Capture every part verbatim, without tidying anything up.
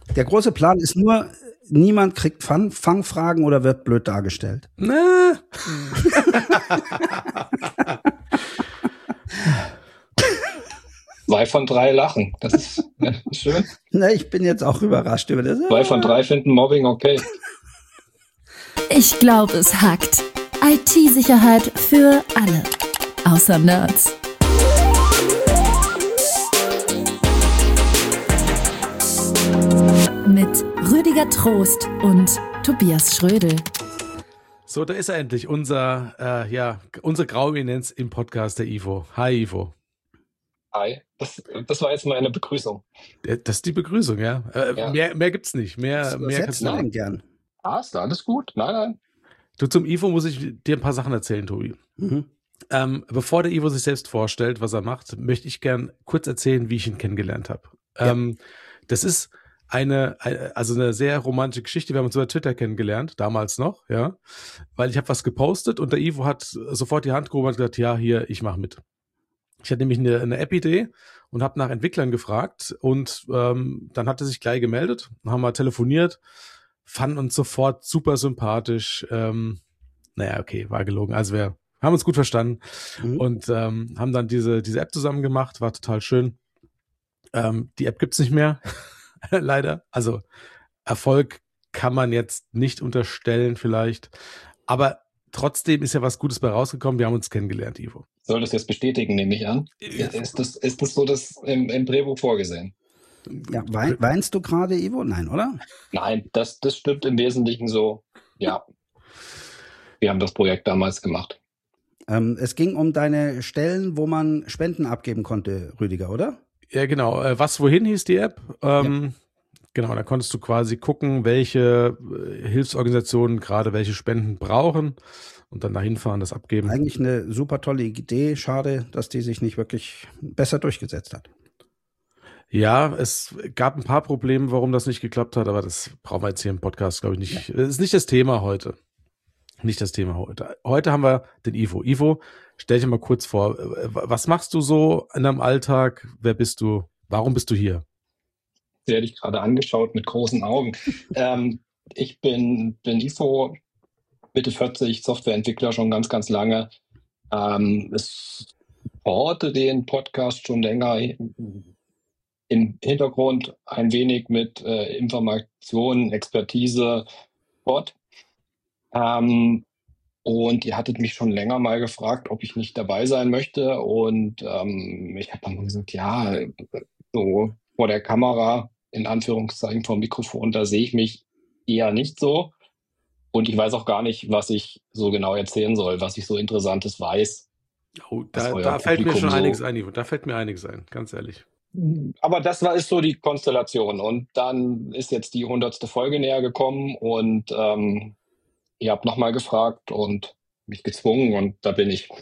Der große Plan ist nur, niemand kriegt Fang, Fangfragen oder wird blöd dargestellt. Na. Zwei von drei lachen. Das ist ja, schön. Na, ich bin jetzt auch überrascht über das. Zwei von drei finden Mobbing okay. Ich glaube, es hackt. I T-Sicherheit für alle. Außer Nerds. Mit Rüdiger Trost und Tobias Schrödel. So, da ist er endlich, unser, äh, ja, unsere Graueminenz im Podcast, der Ivo. Hi, Ivo. Hi, das, das war jetzt mal eine Begrüßung. Das ist die Begrüßung, ja. Äh, ja. Mehr, mehr gibt's nicht. Mehr, mehr kannst du nicht. Gern. Ah, ist da alles gut? Nein, nein. Du, zum Ivo muss ich dir ein paar Sachen erzählen, Tobi. Mhm. Ähm, bevor der Ivo sich selbst vorstellt, was er macht, möchte ich gern kurz erzählen, wie ich ihn kennengelernt habe. Ja. Ähm, das ist eine, also eine sehr romantische Geschichte. Wir haben uns über Twitter kennengelernt, damals noch, ja. Weil ich habe was gepostet und der Ivo hat sofort die Hand gehoben und gesagt, ja, hier, ich mache mit. Ich hatte nämlich eine, eine App-Idee und habe nach Entwicklern gefragt und ähm, dann hat er sich gleich gemeldet, haben wir telefoniert, fanden uns sofort super sympathisch. Ähm, naja, okay, war gelogen. Also wir haben uns gut verstanden mhm. und ähm, haben dann diese, diese App zusammen gemacht, war total schön. Ähm, die App gibt's nicht mehr, leider. Also Erfolg kann man jetzt nicht unterstellen vielleicht, aber trotzdem ist ja was Gutes bei rausgekommen. Wir haben uns kennengelernt, Ivo. Soll das jetzt bestätigen, nehme ich an? Ja. Ist das, ist das so das im, im Drehbuch vorgesehen? Ja, wein, weinst du gerade, Ivo? Nein, oder? Nein, das, das stimmt im Wesentlichen so. Ja, wir haben das Projekt damals gemacht. Ähm, es ging um deine Stellen, wo man Spenden abgeben konnte, Rüdiger, oder? Ja, genau. Was, wohin hieß die App? Ähm, ja. Genau, da konntest du quasi gucken, welche Hilfsorganisationen gerade welche Spenden brauchen und dann dahin fahren, das abgeben. Eigentlich eine super tolle Idee. Schade, dass die sich nicht wirklich besser durchgesetzt hat. Ja, es gab ein paar Probleme, warum das nicht geklappt hat, aber das brauchen wir jetzt hier im Podcast, glaube ich, nicht. Ja. Das ist nicht das Thema heute. Nicht das Thema heute. Heute haben wir den Ivo. Ivo, stell dich mal kurz vor. Was machst du so in deinem Alltag? Wer bist du? Warum bist du hier? Sie hätte ich gerade angeschaut mit großen Augen. ähm, ich bin, bin Ivo, Mitte vierzig, Softwareentwickler schon ganz, ganz lange. Ähm, ich supporte den Podcast schon länger im Hintergrund ein wenig mit äh, Informationen, Expertise, Sport. Ähm, und ihr hattet mich schon länger mal gefragt, ob ich nicht dabei sein möchte. Und ähm, ich habe dann mal gesagt, ja, so vor der Kamera, in Anführungszeichen vom Mikrofon, da sehe ich mich eher nicht so. Und ich weiß auch gar nicht, was ich so genau erzählen soll, was ich so Interessantes weiß. Oh, da da fällt mir schon so einiges ein, Ivo. Da fällt mir einiges ein, ganz ehrlich. Aber das war ist so die Konstellation. Und dann ist jetzt die hundertste Folge näher gekommen und ähm, ihr habt nochmal gefragt und mich gezwungen und da bin ich.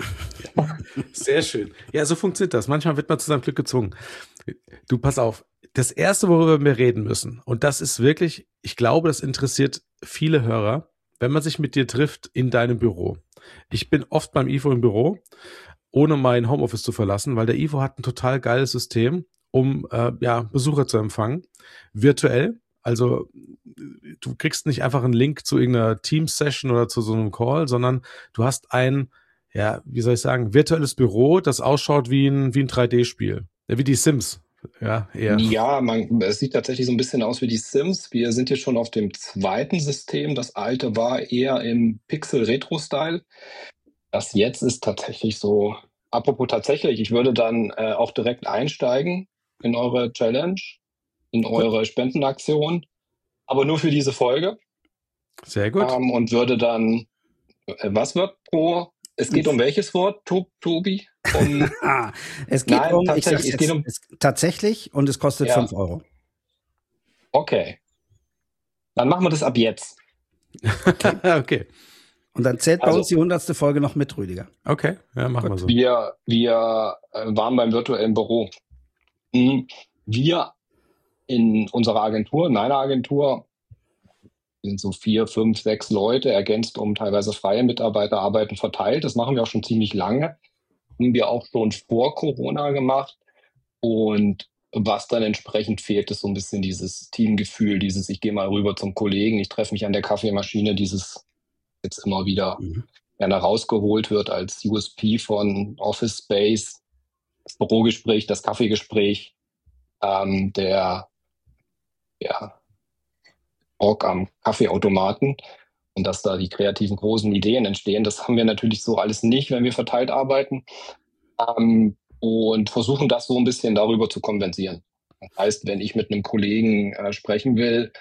Sehr schön. Ja, so funktioniert das. Manchmal wird man zu seinem Glück gezwungen. Du, pass auf. Das Erste, worüber wir reden müssen, und das ist wirklich, ich glaube, das interessiert viele Hörer, wenn man sich mit dir trifft in deinem Büro. Ich bin oft beim Ivo im Büro, ohne mein Homeoffice zu verlassen, weil der Ivo hat ein total geiles System, um äh, ja, Besucher zu empfangen, virtuell. Also du kriegst nicht einfach einen Link zu irgendeiner Teams-Session oder zu so einem Call, sondern du hast ein, ja, wie soll ich sagen, virtuelles Büro, das ausschaut wie ein, wie ein drei D-Spiel. Ja, wie die Sims. Ja, eher. Ja, man, es sieht tatsächlich so ein bisschen aus wie die Sims. Wir sind jetzt schon auf dem zweiten System. Das alte war eher im Pixel-Retro-Style. Das jetzt ist tatsächlich so, apropos tatsächlich, ich würde dann äh, auch direkt einsteigen in eure Challenge, in eure Spendenaktion, aber nur für diese Folge. Sehr gut. Ähm, und würde dann, äh, was wird pro, es geht um welches Wort, Tob, Tobi? Um, ah, es geht nein, um, tatsächlich, ich sag's es jetzt, geht um, es, tatsächlich und es kostet ja. fünf Euro. Okay. Dann machen wir das ab jetzt. Okay. okay. Und dann zählt bei Also, uns die hundertste Folge noch mit, Rüdiger. Okay, ja, machen wir so. Wir, wir äh, waren beim virtuellen Büro. Wir in unserer Agentur, in meiner Agentur, sind so vier, fünf, sechs Leute, ergänzt um teilweise freie Mitarbeiter, arbeiten verteilt. Das machen wir auch schon ziemlich lange. Haben wir auch schon vor Corona gemacht. Und was dann entsprechend fehlt, ist so ein bisschen dieses Teamgefühl, dieses ich gehe mal rüber zum Kollegen, ich treffe mich an der Kaffeemaschine, dieses jetzt immer wieder Mhm. gerne rausgeholt wird als U S P von Office Space, das Bürogespräch, das Kaffeegespräch, ähm, der ja, Talk am Kaffeeautomaten und dass da die kreativen großen Ideen entstehen. Das haben wir natürlich so alles nicht, wenn wir verteilt arbeiten. Ähm, und versuchen das so ein bisschen darüber zu kompensieren. Das heißt, wenn ich mit einem Kollegen äh, sprechen will,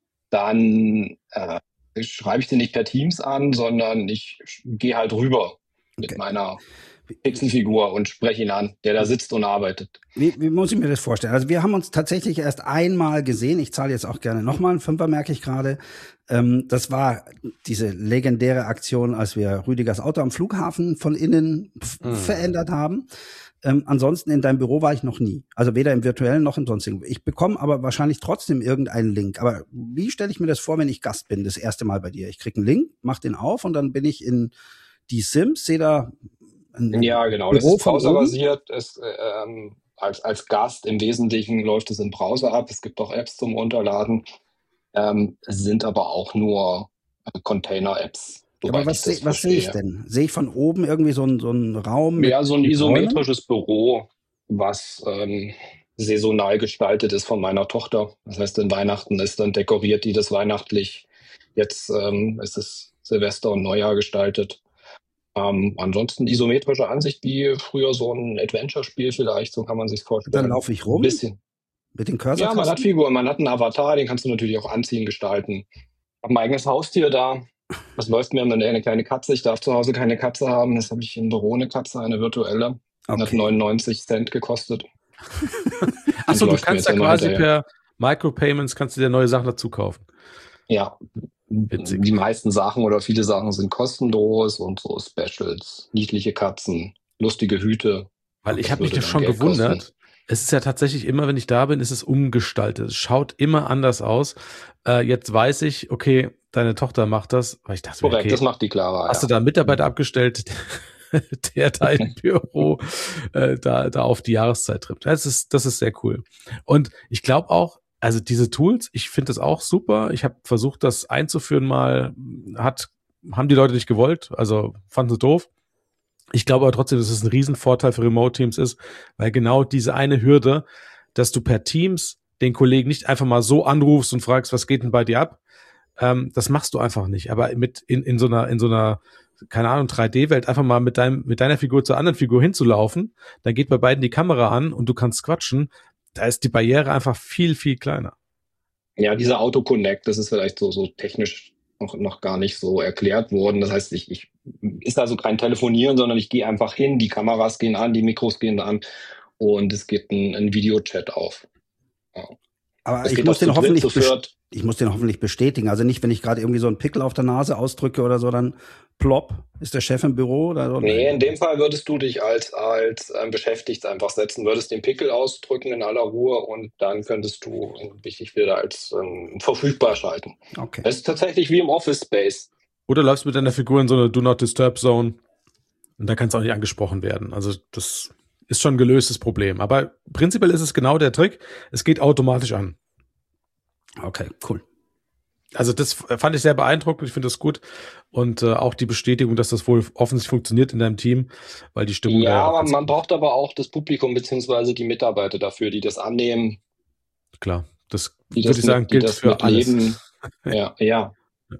dann äh, schreibe ich den nicht per Teams an, sondern ich gehe halt rüber mit Okay. meiner Pixelfigur und spreche ihn an, der da sitzt und arbeitet. Wie, wie muss ich mir das vorstellen? Also wir haben uns tatsächlich erst einmal gesehen. Ich zahle jetzt auch gerne nochmal einen Fünfer, merke ich gerade. Ähm, das war diese legendäre Aktion, als wir Rüdigers Auto am Flughafen von innen f- Mhm. verändert haben. Ähm, ansonsten in deinem Büro war ich noch nie. Also weder im virtuellen noch im sonstigen. Ich bekomme aber wahrscheinlich trotzdem irgendeinen Link. Aber wie stelle ich mir das vor, wenn ich Gast bin, das erste Mal bei dir? Ich kriege einen Link, mach den auf und dann bin ich in die Sims, sehe da ein Ja, genau. Das Büro ist von oben. browserbasiert. Es, äh, ähm, als, als Gast im Wesentlichen läuft es im Browser ab. Es gibt auch Apps zum Runterladen, ähm, es sind aber auch nur äh, Container-Apps, Aber soweit was, ich das seh, was sehe ich verstehe. denn? Sehe ich von oben irgendwie so einen so einen Raum mit, Ja, so ein mit Räumen? isometrisches Büro, was ähm, saisonal gestaltet ist von meiner Tochter. Das heißt, in Weihnachten ist dann dekoriert die das weihnachtlich. Jetzt ähm, ist es Silvester und Neujahr gestaltet. Ähm, ansonsten isometrische Ansicht wie früher so ein Adventure-Spiel vielleicht, so kann man sich Dann vorstellen. laufe ich Ein rum bisschen. mit den Ja, man hat Cursor-Tasten. Figuren, man hat einen Avatar, den kannst du natürlich auch anziehen, gestalten. Ich habe ein eigenes Haustier da. Das läuft mir immer eine kleine Katze. Ich darf zu Hause keine Katze haben. Das habe ich im Büro eine Katze, eine virtuelle. Hat Okay. neunundneunzig Cent gekostet. Achso, Und du läuft mir kannst jetzt ja immer quasi hinterher. per Micropayments kannst du dir neue Sachen dazu kaufen. Ja, Witzig. die meisten Sachen oder viele Sachen sind kostenlos und so Specials, niedliche Katzen, lustige Hüte. Weil ich Das habe mich würde das dann schon Geld gewundert. kosten. Es ist ja tatsächlich immer, wenn ich da bin, ist es umgestaltet. Es schaut immer anders aus. Äh, jetzt weiß ich, okay, deine Tochter macht das. Weil ich dachte mir, Korrekt, das okay, macht die Clara, hast du ja. da einen Mitarbeiter abgestellt, der da im Büro äh, da, da auf die Jahreszeit trifft. Das ist, das ist sehr cool. Und ich glaube auch, also diese Tools, ich finde das auch super. Ich habe versucht, das einzuführen mal, hat, haben die Leute nicht gewollt, also fanden sie doof. Ich glaube aber trotzdem, dass es ein Riesenvorteil für Remote-Teams ist, weil genau diese eine Hürde, dass du per Teams den Kollegen nicht einfach mal so anrufst und fragst, was geht denn bei dir ab, ähm, das machst du einfach nicht. Aber mit in, in so einer, in so einer, keine Ahnung, drei D-Welt einfach mal mit deinem, mit deiner Figur zur anderen Figur hinzulaufen, dann geht bei beiden die Kamera an und du kannst quatschen, da ist die Barriere einfach viel, viel kleiner. Ja, dieser Auto-Connect, das ist vielleicht so, so technisch noch, noch gar nicht so erklärt worden. Das heißt, ich, ich ist also kein Telefonieren, sondern ich gehe einfach hin, die Kameras gehen an, die Mikros gehen an und es geht ein, ein Videochat auf. Ja. Aber Es ich geht muss auch zu den dritt, hoffentlich zu best- viert. ich muss den hoffentlich bestätigen. Also nicht, wenn ich gerade irgendwie so einen Pickel auf der Nase ausdrücke oder so, dann plopp, ist der Chef im Büro oder so. Nee, in dem Fall würdest du dich als, als ähm, beschäftigt einfach setzen, würdest den Pickel ausdrücken in aller Ruhe und dann könntest du dich wieder als ähm, verfügbar schalten. Okay. Es ist tatsächlich wie im Office Space. Oder läufst mit deiner Figur in so eine Do-Not-Disturb-Zone und da kannst du auch nicht angesprochen werden. Also das ist schon ein gelöstes Problem. Aber prinzipiell ist es genau der Trick. Es geht automatisch an. Okay, cool. Also das fand ich sehr beeindruckend. Ich finde das gut. Und äh, auch die Bestätigung, dass das wohl offensichtlich funktioniert in deinem Team, weil die Stimmung da Ja, ja auch aber ganz man gut braucht aber auch das Publikum beziehungsweise die Mitarbeiter dafür, die das annehmen, ist. Klar, das die würde das, ich sagen, mit, die gilt das für alles. mitleben. Ja, ja.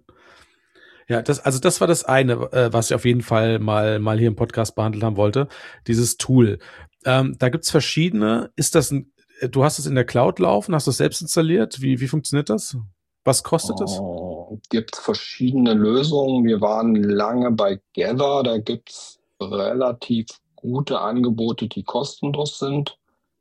Ja, das, also das war das eine, äh, was ich auf jeden Fall mal, mal hier im Podcast behandelt haben wollte. Dieses Tool. Ähm, da gibt's verschiedene. Ist das ein, du hast es in der Cloud laufen, hast du es selbst installiert? Wie, wie funktioniert das? Was kostet das? Oh, gibt verschiedene Lösungen. Wir waren lange bei Gather. Da gibt's relativ gute Angebote, die kostenlos sind.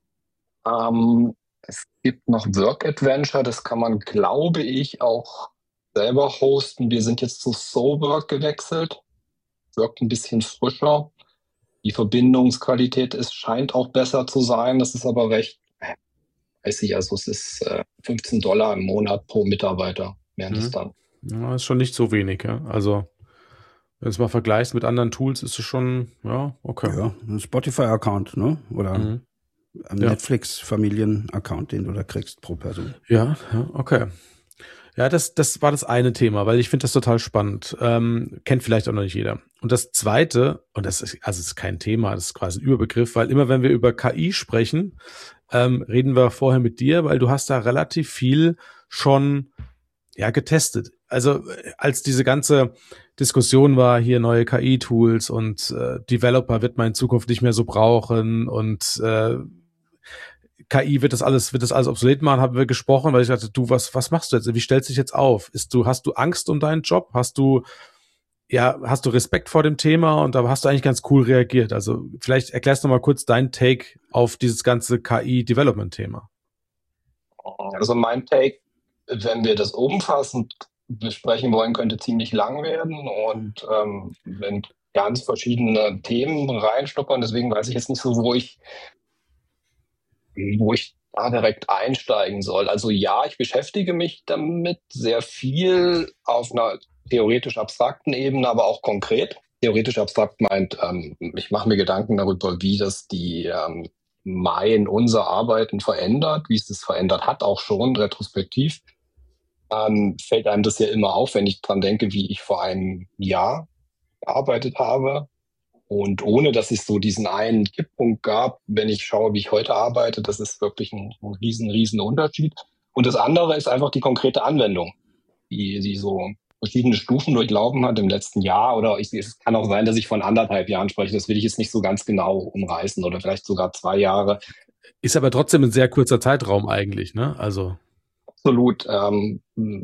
Ähm, es gibt noch Work Adventure. Das kann man, glaube ich, auch selber hosten. Wir sind jetzt zu SoWork gewechselt. Wirkt ein bisschen frischer. Die Verbindungsqualität ist, scheint auch besser zu sein. Das ist aber recht, äh, weiß ich, also es ist äh, fünfzehn Dollar im Monat pro Mitarbeiter, während es Mhm. dann. Ja, ist schon nicht so wenig, ja. Also, wenn du es mal vergleichst mit anderen Tools, ist es schon, ja, okay. Ja, ein Spotify-Account, ne? Oder Mhm. Ein Ja. Netflix-Familien-Account, den du da kriegst pro Person. Ja, ja, okay. Ja, das, das war das eine Thema, weil ich finde das total spannend. Ähm, kennt vielleicht auch noch nicht jeder. Und das zweite, und das ist, also es ist kein Thema, das ist quasi ein Überbegriff, weil immer wenn wir über K I sprechen, ähm, reden wir vorher mit dir, weil du hast da relativ viel schon, ja, getestet. Also äh, als diese ganze Diskussion war, hier neue K I-Tools und äh, Developer wird man in Zukunft nicht mehr so brauchen und äh, K I wird das alles, wird das alles obsolet machen, haben wir gesprochen, weil ich dachte, du, was, was machst du jetzt? Wie stellst du dich jetzt auf? Ist du, hast du Angst um deinen Job? Hast du, ja, hast du Respekt vor dem Thema? Und da hast du eigentlich ganz cool reagiert. Also vielleicht erklärst du mal kurz deinen Take auf dieses ganze K I-Development-Thema. Also mein Take, wenn wir das umfassend besprechen wollen, könnte ziemlich lang werden und ähm, wenn ganz verschiedene Themen reinschnuppern. Deswegen weiß ich jetzt nicht so, wo ich wo ich da direkt einsteigen soll. Also ja, ich beschäftige mich damit sehr viel auf einer theoretisch abstrakten Ebene, aber auch konkret. Theoretisch abstrakt meint, ähm, ich mache mir Gedanken darüber, wie das die ähm, mein, unser Arbeiten verändert, wie es das verändert hat, auch schon retrospektiv. Ähm, fällt einem das ja immer auf, wenn ich dran denke, wie ich vor einem Jahr gearbeitet habe. Und ohne, dass es so diesen einen Kipppunkt gab, wenn ich schaue, wie ich heute arbeite, das ist wirklich ein, ein riesen, riesen Unterschied. Und das andere ist einfach die konkrete Anwendung, die, die so verschiedene Stufen durchlaufen hat im letzten Jahr. Oder ich, es kann auch sein, dass ich von anderthalb Jahren spreche. Das will ich jetzt nicht so ganz genau umreißen oder vielleicht sogar zwei Jahre. Ist aber trotzdem ein sehr kurzer Zeitraum eigentlich, ne? Also. Absolut. Ähm,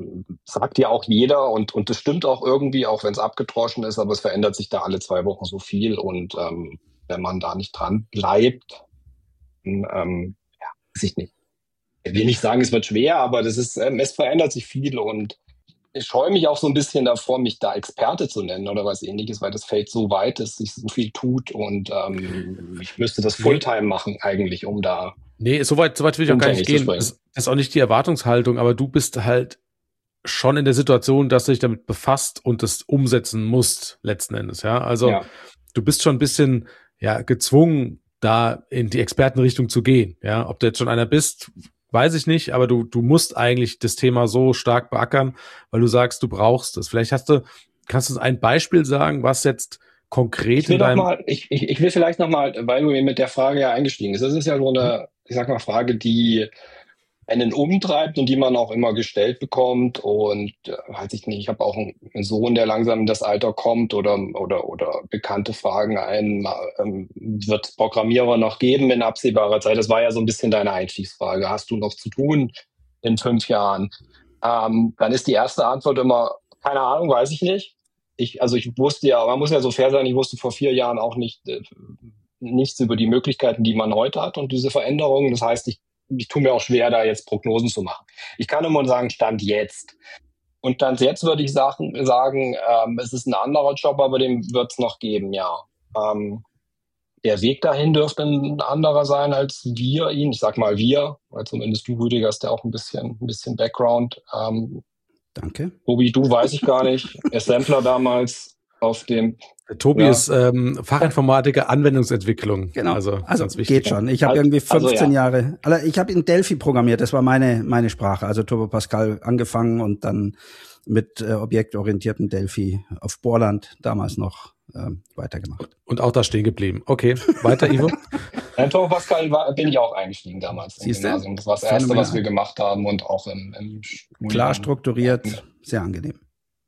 sagt ja auch jeder und, und das stimmt auch irgendwie, auch wenn es abgedroschen ist, aber es verändert sich da alle zwei Wochen so viel und ähm, wenn man da nicht dran bleibt, dann, ähm, ja, weiß ich nicht. Ich will nicht sagen, es wird schwer, aber das ist, ähm, es verändert sich viel und ich scheue mich auch so ein bisschen davor, mich da Experte zu nennen oder was ähnliches, weil das Feld so weit ist, sich so viel tut und ähm, ich müsste das Fulltime machen eigentlich, um da Nee, soweit so weit will ich auch gar nicht gehen. Das, das ist auch nicht die Erwartungshaltung, aber du bist halt schon in der Situation, dass du dich damit befasst und das umsetzen musst, letzten Endes, ja. Also ja. Du bist schon ein bisschen ja gezwungen, da in die Expertenrichtung zu gehen. Ja, ob du jetzt schon einer bist, weiß ich nicht, aber du, du musst eigentlich das Thema so stark beackern, weil du sagst, du brauchst es. Vielleicht hast du, kannst du uns ein Beispiel sagen, was jetzt konkret ich will in deinem... Noch mal, ich, ich, ich will vielleicht nochmal, weil du mit der Frage ja eingestiegen bist, das ist ja so eine, ich sag mal, Frage, die einen umtreibt und die man auch immer gestellt bekommt und äh, weiß ich nicht, ich habe auch einen, einen Sohn, der langsam in das Alter kommt oder oder oder bekannte Fragen ein, ähm, wird es Programmierer noch geben in absehbarer Zeit? Das war ja so ein bisschen deine Einstiegsfrage. Hast du noch zu tun in fünf Jahren? Ähm, dann ist die erste Antwort immer, keine Ahnung, weiß ich nicht. Ich, also ich wusste ja, man muss ja so fair sein, ich wusste vor vier Jahren auch nicht äh, nichts über die Möglichkeiten, die man heute hat und diese Veränderungen. Das heißt, ich ich tue mir auch schwer, da jetzt Prognosen zu machen. Ich kann immer sagen, Stand jetzt. Und Stand jetzt würde ich sagen, sagen ähm, es ist ein anderer Job, aber den wird es noch geben, ja. Ähm, der Weg dahin dürfte ein anderer sein, als wir ihn, ich sag mal wir, weil zumindest du, Rüdiger, hast ja auch ein bisschen, ein bisschen Background. Ähm, Danke. Tobi, du weiß ich gar nicht. Assembler damals auf dem... Tobi ja. ist ähm, Fachinformatiker Anwendungsentwicklung. Genau, also, also geht schon. Ich habe also, irgendwie fünfzehn also, ja. Jahre, ich habe in Delphi programmiert, das war meine meine Sprache, also Turbo Pascal angefangen und dann mit äh, objektorientierten Delphi auf Borland damals noch ähm, weitergemacht. Und auch da stehen geblieben. Okay, weiter, Ivo. In Turbo Pascal war, bin ich auch eingestiegen damals im Siehste? Gymnasium. Das war das Erste, was wir gemacht haben und auch im, im Studium. Klar strukturiert, sehr angenehm.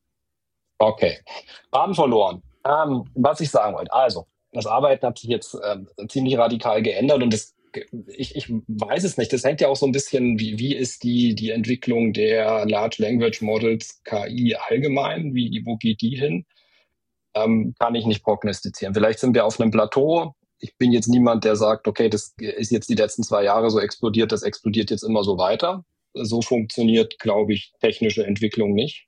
Okay, Faden verloren. Ähm, was ich sagen wollte, also, das Arbeiten hat sich jetzt ähm, ziemlich radikal geändert und das, ich, ich weiß es nicht, das hängt ja auch so ein bisschen, wie, wie ist die, die Entwicklung der Large Language Models K I allgemein, wie, wo geht die hin? Ähm, kann ich nicht prognostizieren. Vielleicht sind wir auf einem Plateau. Ich bin jetzt niemand, der sagt, okay, das ist jetzt die letzten zwei Jahre so explodiert, das explodiert jetzt immer so weiter. So funktioniert, glaube ich, technische Entwicklung nicht.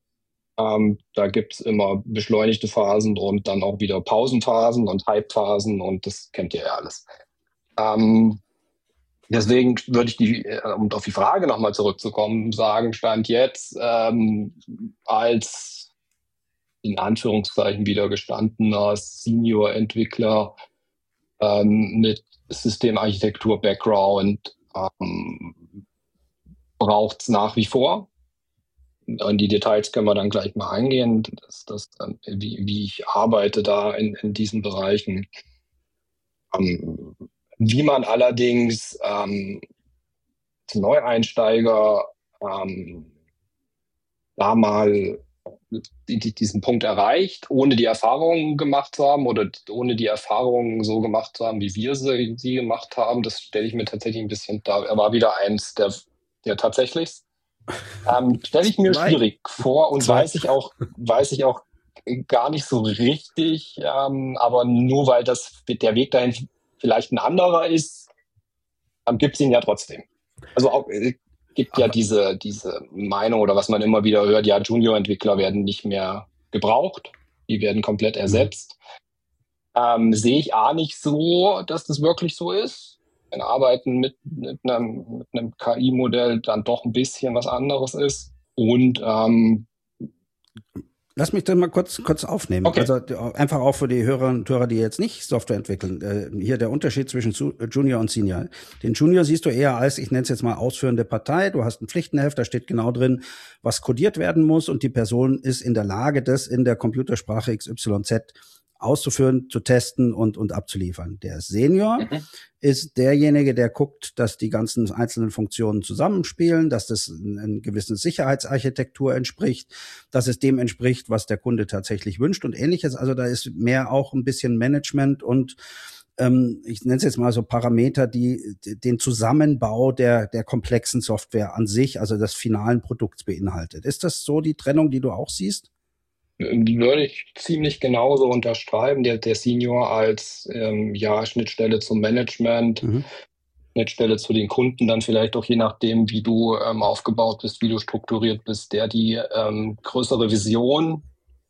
Ähm, da gibt's immer beschleunigte Phasen und dann auch wieder Pausenphasen und Hypephasen und das kennt ihr ja alles. Ähm, deswegen würde ich, die, um auf die Frage nochmal zurückzukommen, sagen, Stand jetzt ähm, als in Anführungszeichen wieder gestandener Senior-Entwickler ähm, mit Systemarchitektur-Background ähm, braucht es nach wie vor. In die Details können wir dann gleich mal eingehen, das, das, wie, wie ich arbeite da in, in diesen Bereichen. Ähm, wie man allerdings ähm, als Neueinsteiger ähm, da mal die, diesen Punkt erreicht, ohne die Erfahrungen gemacht zu haben oder ohne die Erfahrungen so gemacht zu haben, wie wir sie, sie gemacht haben, das stelle ich mir tatsächlich ein bisschen da. Er war wieder eins der, der tatsächlich. Ähm, stelle ich mir Zwei. schwierig vor und Zwei. weiß ich auch, weiß ich auch gar nicht so richtig, ähm, aber nur weil das der Weg dahin vielleicht ein anderer ist, ähm, gibt es ihn ja trotzdem. Also auch, äh, gibt ja Aber- diese, diese Meinung oder was man immer wieder hört, ja, Junior-Entwickler werden nicht mehr gebraucht, die werden komplett ersetzt. Ähm, sehe ich A nicht so, dass das wirklich so ist. Wenn Arbeiten mit, mit, einem, mit einem K I-Modell dann doch ein bisschen was anderes ist. Und ähm, Lass mich das mal kurz, kurz aufnehmen. Okay. Also d- einfach auch für die Hörer und Hörer, die jetzt nicht Software entwickeln. Äh, hier der Unterschied zwischen Su- Junior und Senior. Den Junior siehst du eher als, ich nenne es jetzt mal ausführende Partei. Du hast ein Pflichtenheft, da steht genau drin, was kodiert werden muss und die Person ist in der Lage, das in der Computersprache X Y Z auszuführen, zu testen und, und abzuliefern. Der Senior Mhm. ist derjenige, der guckt, dass die ganzen einzelnen Funktionen zusammenspielen, dass das einer gewissen Sicherheitsarchitektur entspricht, dass es dem entspricht, was der Kunde tatsächlich wünscht und ähnliches. Also da ist mehr auch ein bisschen Management und ähm, ich nenne es jetzt mal so Parameter, die den Zusammenbau der, der komplexen Software an sich, also des finalen Produkts beinhaltet. Ist das so die Trennung, die du auch siehst? Würde ich ziemlich genauso unterschreiben. Der, der Senior als ähm, ja, Schnittstelle zum Management, Mhm. Schnittstelle zu den Kunden, dann vielleicht auch je nachdem, wie du ähm, aufgebaut bist, wie du strukturiert bist, der die ähm, größere Vision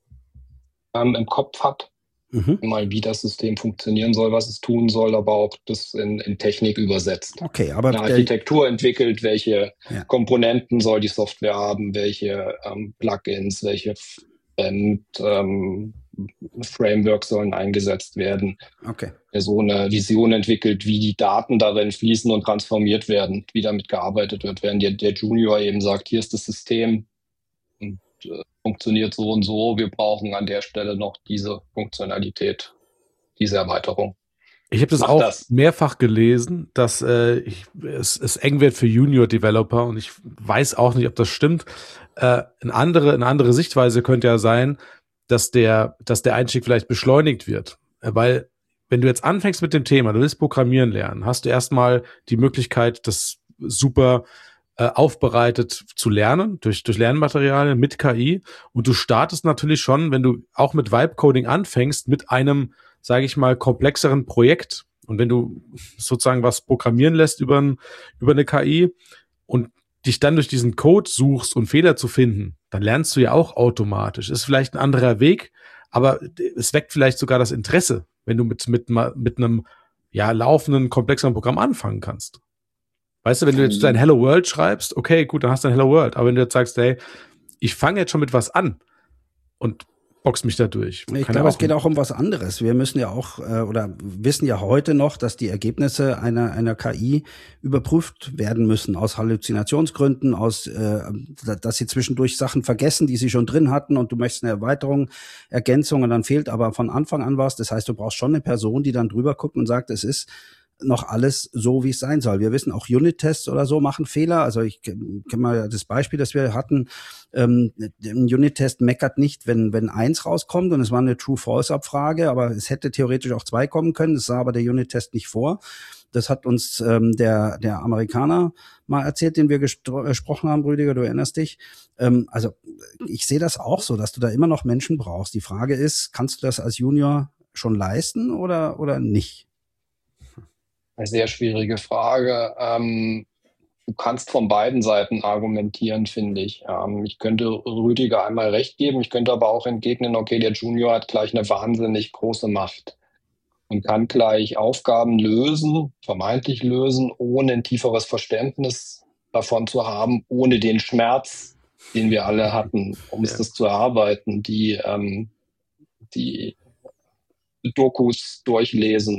ähm, im Kopf hat, Mhm. mal wie das System funktionieren soll, was es tun soll, aber auch das in, in Technik übersetzt. Okay, aber Eine der, Architektur entwickelt, welche Ja. Komponenten soll die Software haben, welche ähm, Plugins, welche ähm, ähm, Frameworks sollen eingesetzt werden, okay. der so eine Vision entwickelt, wie die Daten darin fließen und transformiert werden, wie damit gearbeitet wird, während der, der Junior eben sagt, hier ist das System und äh, funktioniert so und so, wir brauchen an der Stelle noch diese Funktionalität, diese Erweiterung. Ich habe das Mach auch das. mehrfach gelesen, dass äh, ich, es, es eng wird für Junior-Developer und ich weiß auch nicht, ob das stimmt. Äh, eine andere, eine andere Sichtweise könnte ja sein, dass der, dass der Einstieg vielleicht beschleunigt wird. Äh, weil, wenn du jetzt anfängst mit dem Thema, du willst Programmieren lernen, hast du erstmal die Möglichkeit, das super äh, aufbereitet zu lernen, durch, durch Lernmaterialien mit K I. Und du startest natürlich schon, wenn du auch mit Vibe-Coding anfängst, mit einem, sage ich mal, komplexeren Projekt. Und wenn du sozusagen was programmieren lässt über, ein, über eine K I und dich dann durch diesen Code suchst und Fehler zu finden, dann lernst du ja auch automatisch. Ist vielleicht ein anderer Weg, aber es weckt vielleicht sogar das Interesse, wenn du mit, mit, mit einem ja, laufenden, komplexeren Programm anfangen kannst. Weißt du, wenn du jetzt dein Hello World schreibst, okay, gut, dann hast du ein Hello World. Aber wenn du jetzt sagst, hey, ich fange jetzt schon mit was an und box mich da durch. Ich Kann glaube, ja es geht auch um was anderes. Wir müssen ja auch äh, oder wissen ja heute noch, dass die Ergebnisse einer einer K I überprüft werden müssen aus Halluzinationsgründen, aus äh, dass sie zwischendurch Sachen vergessen, die sie schon drin hatten und du möchtest eine Erweiterung, Ergänzung und dann fehlt aber von Anfang an was. Das heißt, du brauchst schon eine Person, die dann drüber guckt und sagt, es ist noch alles so, wie es sein soll. Wir wissen auch, Unit-Tests oder so machen Fehler. Also ich kenne mal das Beispiel, das wir hatten. Ähm, ein Unit-Test meckert nicht, wenn wenn eins rauskommt und es war eine True-False-Abfrage, aber es hätte theoretisch auch zwei kommen können. Das sah aber der Unit-Test nicht vor. Das hat uns ähm, der der Amerikaner mal erzählt, den wir gespro- gesprochen haben, Rüdiger, du erinnerst dich. Ähm, also ich sehe das auch so, dass du da immer noch Menschen brauchst. Die Frage ist, kannst du das als Junior schon leisten oder oder nicht? Eine sehr schwierige Frage. Ähm, du kannst von beiden Seiten argumentieren, finde ich. Ähm, ich könnte Rüdiger einmal recht geben, ich könnte aber auch entgegnen, okay, der Junior hat gleich eine wahnsinnig große Macht und kann gleich Aufgaben lösen, vermeintlich lösen, ohne ein tieferes Verständnis davon zu haben, ohne den Schmerz, den wir alle hatten, um es Ja. das zu erarbeiten, die, ähm, die Dokus durchlesen,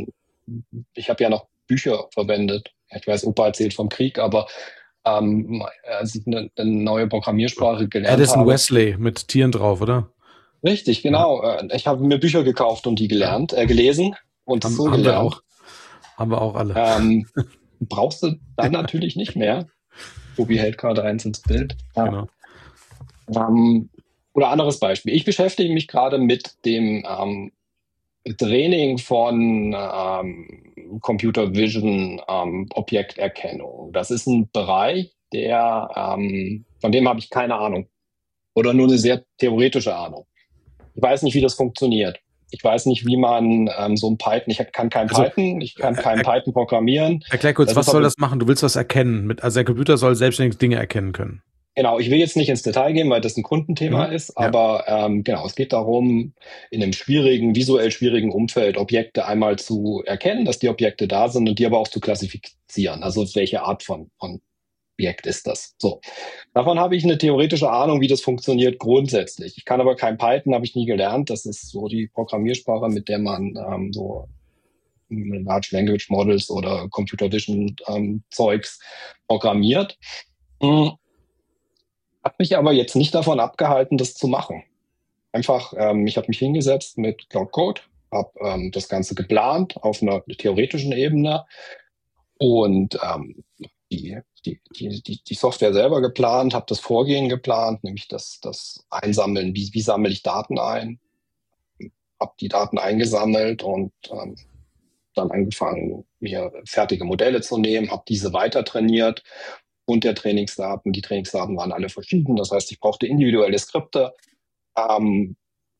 ich habe ja noch Bücher verwendet. Ich weiß, Opa erzählt vom Krieg, aber ähm, als ich eine, eine neue Programmiersprache gelernt Addison habe. Wesley mit Tieren drauf, oder? Richtig, genau. Ja. Ich habe mir Bücher gekauft und die gelernt, äh, gelesen und haben, so haben gelernt. Wir auch. Haben wir auch alle. Ähm, brauchst du dann natürlich nicht mehr. Tobi hält gerade eins ins Bild. Ja. Genau. Ähm, oder anderes Beispiel. Ich beschäftige mich gerade mit dem ähm, Training von ähm, Computer Vision ähm, Objekterkennung. Das ist ein Bereich, der ähm, von dem habe ich keine Ahnung. Oder nur eine sehr theoretische Ahnung. Ich weiß nicht, wie das funktioniert. Ich weiß nicht, wie man ähm, so ein Python, ich kann kein Also, Python, ich kann kein Python programmieren. Erklär kurz, das was soll aber, das machen? Du willst was erkennen. Mit, also der Computer soll selbstständig Dinge erkennen können. Genau, ich will jetzt nicht ins Detail gehen, weil das ein Kundenthema mhm. ist, aber ja. ähm, genau, es geht darum, in einem schwierigen, visuell schwierigen Umfeld Objekte einmal zu erkennen, dass die Objekte da sind und die aber auch zu klassifizieren. Also welche Art von, von Objekt ist das? So. Davon habe ich eine theoretische Ahnung, wie das funktioniert grundsätzlich. Ich kann aber kein Python, habe ich nie gelernt. Das ist so die Programmiersprache, mit der man ähm, so Large Language Models oder Computer Vision ähm, Zeugs programmiert. Mhm. Hat mich aber jetzt nicht davon abgehalten, das zu machen. Einfach, ähm, ich habe mich hingesetzt mit Cloud Code, habe ähm, das Ganze geplant auf einer theoretischen Ebene und ähm, die, die, die, die, die Software selber geplant, habe das Vorgehen geplant, nämlich das, das Einsammeln, wie, wie sammle ich Daten ein, habe die Daten eingesammelt und ähm, dann angefangen, mir fertige Modelle zu nehmen, habe diese weiter trainiert. Und der Trainingsdaten. Die Trainingsdaten waren alle verschieden. Das heißt, ich brauchte individuelle Skripte. Ähm,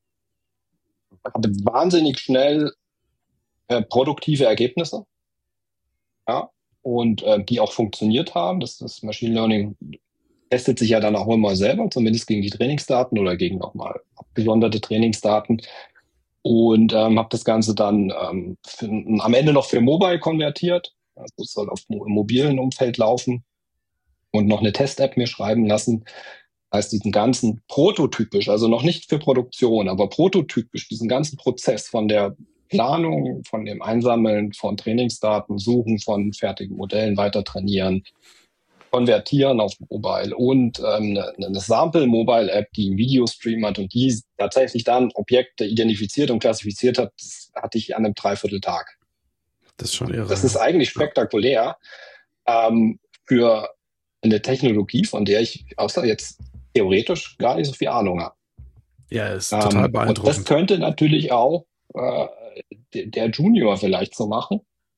hatte wahnsinnig schnell äh, produktive Ergebnisse. Ja, und äh, die auch funktioniert haben. Das, das Machine Learning testet sich ja dann auch immer selber, zumindest gegen die Trainingsdaten oder gegen nochmal abgesonderte Trainingsdaten. Und ähm, habe das Ganze dann ähm, für, am Ende noch für Mobile konvertiert. Also es soll auf im mobilen Umfeld laufen. Und noch eine Test-App mir schreiben lassen. Das heißt, diesen ganzen prototypisch, also noch nicht für Produktion, aber prototypisch, diesen ganzen Prozess von der Planung, von dem Einsammeln von Trainingsdaten, Suchen von fertigen Modellen, weiter trainieren, konvertieren auf Mobile und ähm, eine, eine Sample-Mobile-App, die einen Videostream hat und die tatsächlich dann Objekte identifiziert und klassifiziert hat, das hatte ich an einem Dreivierteltag. Das ist schon irre. Das ist eigentlich spektakulär ähm, für eine Technologie, von der ich außer jetzt theoretisch gar nicht so viel Ahnung habe. Ja, ist total ähm, beeindruckend. Und das könnte natürlich auch äh, der Junior vielleicht so machen.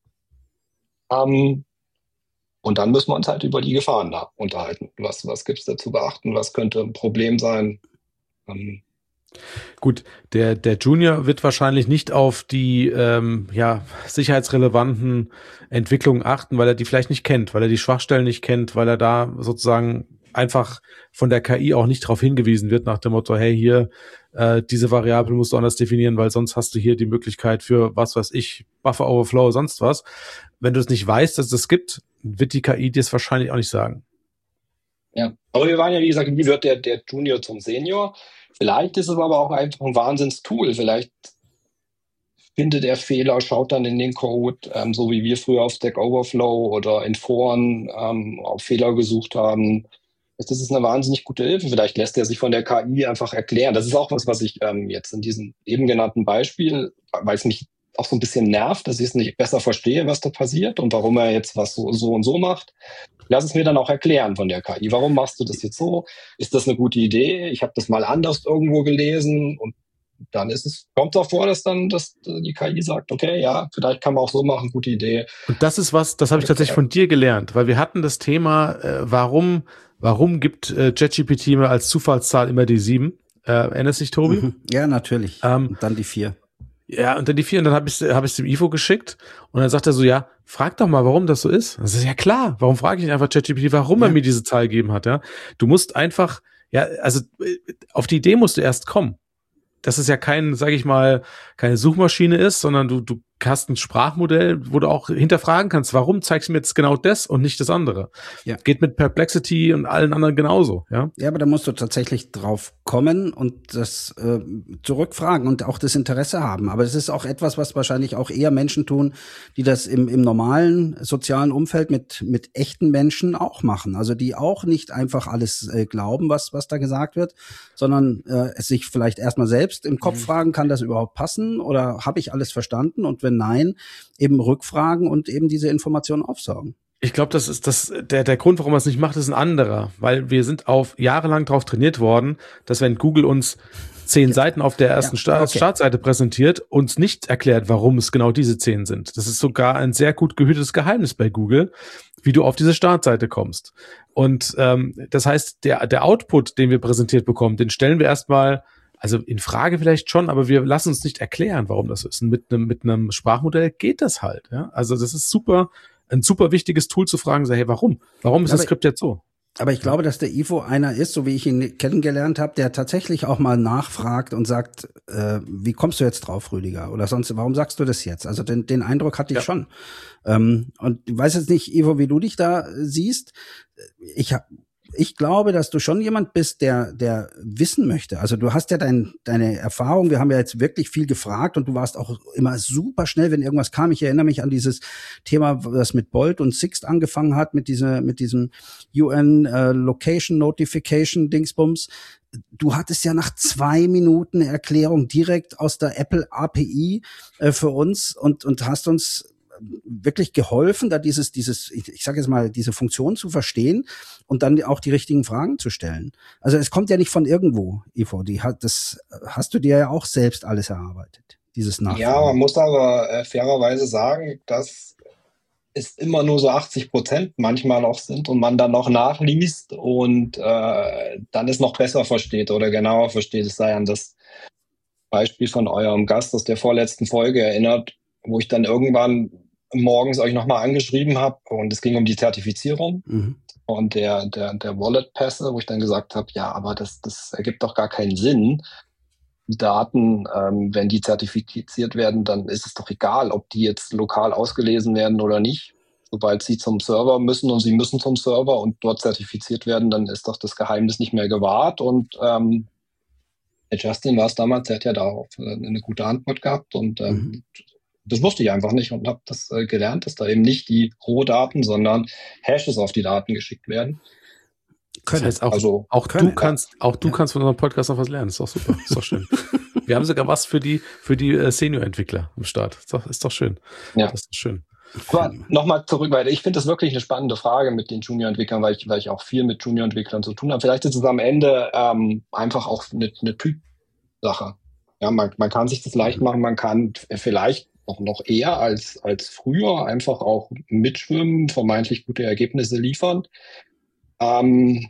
Ähm, und dann müssen wir uns halt über die Gefahren da unterhalten. Was, was gibt es da zu beachten? Was könnte ein Problem sein? Ähm, Gut, der, der Junior wird wahrscheinlich nicht auf die ähm, ja, sicherheitsrelevanten Entwicklungen achten, weil er die vielleicht nicht kennt, weil er die Schwachstellen nicht kennt, weil er da sozusagen einfach von der K I auch nicht darauf hingewiesen wird nach dem Motto, hey, hier, äh, diese Variable musst du anders definieren, weil sonst hast du hier die Möglichkeit für, was weiß ich, Buffer Overflow, sonst was. Wenn du es nicht weißt, dass es das gibt, wird die K I dir es wahrscheinlich auch nicht sagen. Ja, aber wir waren ja, wie gesagt, wie wird der, der Junior zum Senior? Vielleicht ist es aber auch einfach ein Wahnsinnstool. Vielleicht findet er Fehler, schaut dann in den Code, ähm, so wie wir früher auf Stack Overflow oder in Foren ähm, auf Fehler gesucht haben. Das ist eine wahnsinnig gute Hilfe. Vielleicht lässt er sich von der K I einfach erklären. Das ist auch was, was ich ähm, jetzt in diesem eben genannten Beispiel, weil es mich auch so ein bisschen nervt, dass ich es nicht besser verstehe, was da passiert und warum er jetzt was so, so und so macht. Lass es mir dann auch erklären von der K I. Warum machst du das jetzt so? Ist das eine gute Idee? Ich habe das mal anders irgendwo gelesen und dann ist es, kommt es auch vor, dass dann dass die K I sagt, okay, ja, vielleicht kann man auch so machen, gute Idee. Und das ist was, das habe ich tatsächlich von dir gelernt, weil wir hatten das Thema, äh, warum, warum gibt äh, ChatGPT mir als Zufallszahl immer die sieben? Äh, erinnerst du dich, Tobi? Mhm. Ja, natürlich. Ähm, und dann die vier. Ja, und dann die vier, und dann habe ich hab ich dem I F O geschickt und dann sagt er so, ja, frag doch mal, warum das so ist. Das ist ja klar, warum frage ich nicht einfach ChatGPT, warum ja. er mir diese Zahl gegeben hat, ja? Du musst einfach, ja, also auf die Idee musst du erst kommen. Dass es ja kein, sage ich mal, keine Suchmaschine ist, sondern du, du hast ein Sprachmodell, wo du auch hinterfragen kannst, warum zeigst du mir jetzt genau das und nicht das andere? Ja. Geht mit Perplexity und allen anderen genauso, ja? Ja, aber da musst du tatsächlich drauf kommen und das äh, zurückfragen und auch das Interesse haben. Aber es ist auch etwas, was wahrscheinlich auch eher Menschen tun, die das im, im normalen sozialen Umfeld mit, mit echten Menschen auch machen. Also die auch nicht einfach alles äh, glauben, was, was da gesagt wird, sondern äh, es sich vielleicht erstmal selbst im Kopf mhm. fragen, kann das überhaupt passen oder habe ich alles verstanden? Und wenn nein, eben rückfragen und eben diese Informationen aufsaugen. Ich glaube, das ist das der der Grund, warum man es nicht macht, ist ein anderer, weil wir sind auf jahrelang darauf trainiert worden, dass wenn Google uns zehn ja. Seiten auf der ersten ja, Start, okay. Startseite präsentiert, uns nicht erklärt, warum es genau diese zehn sind. Das ist sogar ein sehr gut gehütetes Geheimnis bei Google, wie du auf diese Startseite kommst. Und ähm, das heißt, der der Output, den wir präsentiert bekommen, den stellen wir erstmal also in Frage vielleicht schon, aber wir lassen uns nicht erklären, warum das ist. Und mit einem mit einem Sprachmodell geht das halt. Ja? Also das ist super, ein super wichtiges Tool zu fragen, so, hey, warum? Warum ist aber das Skript jetzt so? Aber ich glaube, dass der Ivo einer ist, so wie ich ihn kennengelernt habe, der tatsächlich auch mal nachfragt und sagt, äh, wie kommst du jetzt drauf, Rüdiger? Oder sonst, warum sagst du das jetzt? Also den, den Eindruck hatte ich ja. schon. Ähm, und ich weiß jetzt nicht, Ivo, wie du dich da siehst. Ich habe Ich glaube, dass du schon jemand bist, der der wissen möchte. Also du hast ja dein, deine Erfahrung. Wir haben ja jetzt wirklich viel gefragt und du warst auch immer super schnell, wenn irgendwas kam. Ich erinnere mich an dieses Thema, was mit Bolt und Sixt angefangen hat, mit dieser mit diesem U N äh, Location Notification Dingsbums. Du hattest ja nach zwei Minuten eine Erklärung direkt aus der Apple A P I äh, für uns und und hast uns wirklich geholfen, da dieses, dieses, ich, ich sage jetzt mal, diese Funktion zu verstehen und dann auch die richtigen Fragen zu stellen. Also es kommt ja nicht von irgendwo, Ivo. Die hat, das hast du dir ja auch selbst alles erarbeitet, dieses Nachfragen. Ja, man muss aber äh, fairerweise sagen, dass es immer nur so achtzig Prozent manchmal noch sind und man dann noch nachliest und äh, dann es noch besser versteht oder genauer versteht. Es sei an das Beispiel von eurem Gast aus der vorletzten Folge erinnert, wo ich dann irgendwann morgens euch nochmal angeschrieben habe und es ging um die Zertifizierung mhm. und der, der, der Wallet-Pässe, wo ich dann gesagt habe, ja, aber das, das ergibt doch gar keinen Sinn. Die Daten, ähm, wenn die zertifiziert werden, dann ist es doch egal, ob die jetzt lokal ausgelesen werden oder nicht. Sobald sie zum Server müssen und sie müssen zum Server und dort zertifiziert werden, dann ist doch das Geheimnis nicht mehr gewahrt. Und ähm, der Justin war es damals, der hat ja darauf eine gute Antwort gehabt und ähm, mhm. das wusste ich einfach nicht und habe das äh, gelernt, dass da eben nicht die Rohdaten, sondern Hashes auf die Daten geschickt werden. Das heißt auch, also, auch können, du kannst, auch du ja. kannst von unserem Podcast noch was lernen. Ist doch super, ist doch schön. Wir haben sogar was für die, für die äh, Senior-Entwickler am Start. Ist doch, ist doch schön. Ja. Das ist doch schön. Aber nochmal zurück, weil ich finde das wirklich eine spannende Frage mit den Junior-Entwicklern, weil ich, weil ich auch viel mit Junior-Entwicklern zu tun habe. Vielleicht ist es am Ende ähm, einfach auch eine, eine Typsache. Ja, man, man kann sich das leicht machen, man kann vielleicht auch noch eher als, als früher einfach auch mitschwimmen, vermeintlich gute Ergebnisse liefern. Ähm,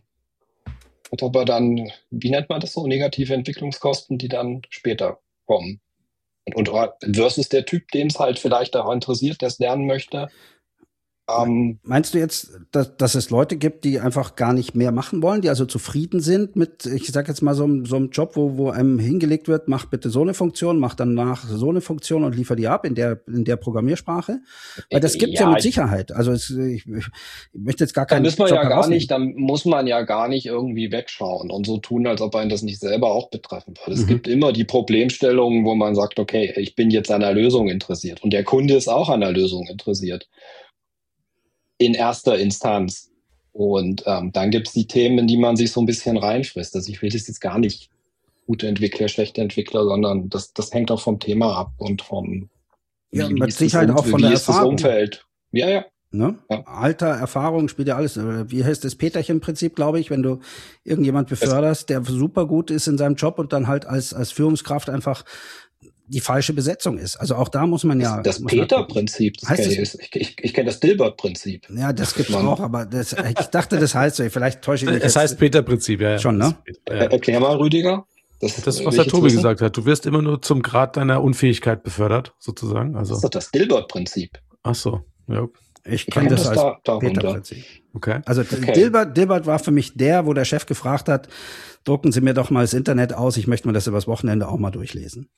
und aber dann, wie nennt man das so, negative Entwicklungskosten, die dann später kommen. Und, und versus der Typ, den es halt vielleicht auch interessiert, der es lernen möchte. Ähm, Meinst du jetzt, dass, dass es Leute gibt, die einfach gar nicht mehr machen wollen, die also zufrieden sind mit, ich sag jetzt mal so, so einem Job, wo, wo einem hingelegt wird, mach bitte so eine Funktion, mach danach so eine Funktion und liefer die ab in der, in der Programmiersprache? Weil das gibt's ja, ja mit Sicherheit. Also es, ich, ich möchte jetzt gar keinen Job ja gar nicht, dann muss man ja gar nicht irgendwie wegschauen und so tun, als ob einen das nicht selber auch betreffen würde. Es mhm. gibt immer die Problemstellungen, wo man sagt, okay, ich bin jetzt an der Lösung interessiert und der Kunde ist auch an der Lösung interessiert. In erster Instanz. Und ähm, dann gibt es die Themen, in die man sich so ein bisschen reinfrisst. Also ich will das jetzt gar nicht gute Entwickler, schlechte Entwickler, sondern das, das hängt auch vom Thema ab und vom ja, wie, mit Sicherheit auch von der Erfahrung. Umfeld. Ja, ja. Ne? ja. Alter, Erfahrung spielt ja alles. Wie heißt das Peterchen-Prinzip, glaube ich, wenn du irgendjemand beförderst, der super gut ist in seinem Job und dann halt als als Führungskraft einfach die falsche Besetzung ist. Also auch da muss man ja... Das, das Peter-Prinzip, das heißt es, ich, ich, ich kenne das Dilbert-Prinzip. Ja, das gibt's auch, aber das, ich dachte, das heißt so, vielleicht täusche ich mich. Es heißt Peter-Prinzip, ja, ja. Schon, ne? Ja. Erklär mal, Rüdiger. Das, das was der Tobi wissen? gesagt hat. Du wirst immer nur zum Grad deiner Unfähigkeit befördert, sozusagen. Also. Das ist doch das Dilbert-Prinzip. Ach so, ja. Ich kenne das, das als da, Peter-Prinzip. Okay. Also okay. Dilbert, Dilbert war für mich der, wo der Chef gefragt hat, drucken Sie mir doch mal das Internet aus, ich möchte mir das übers Wochenende auch mal durchlesen.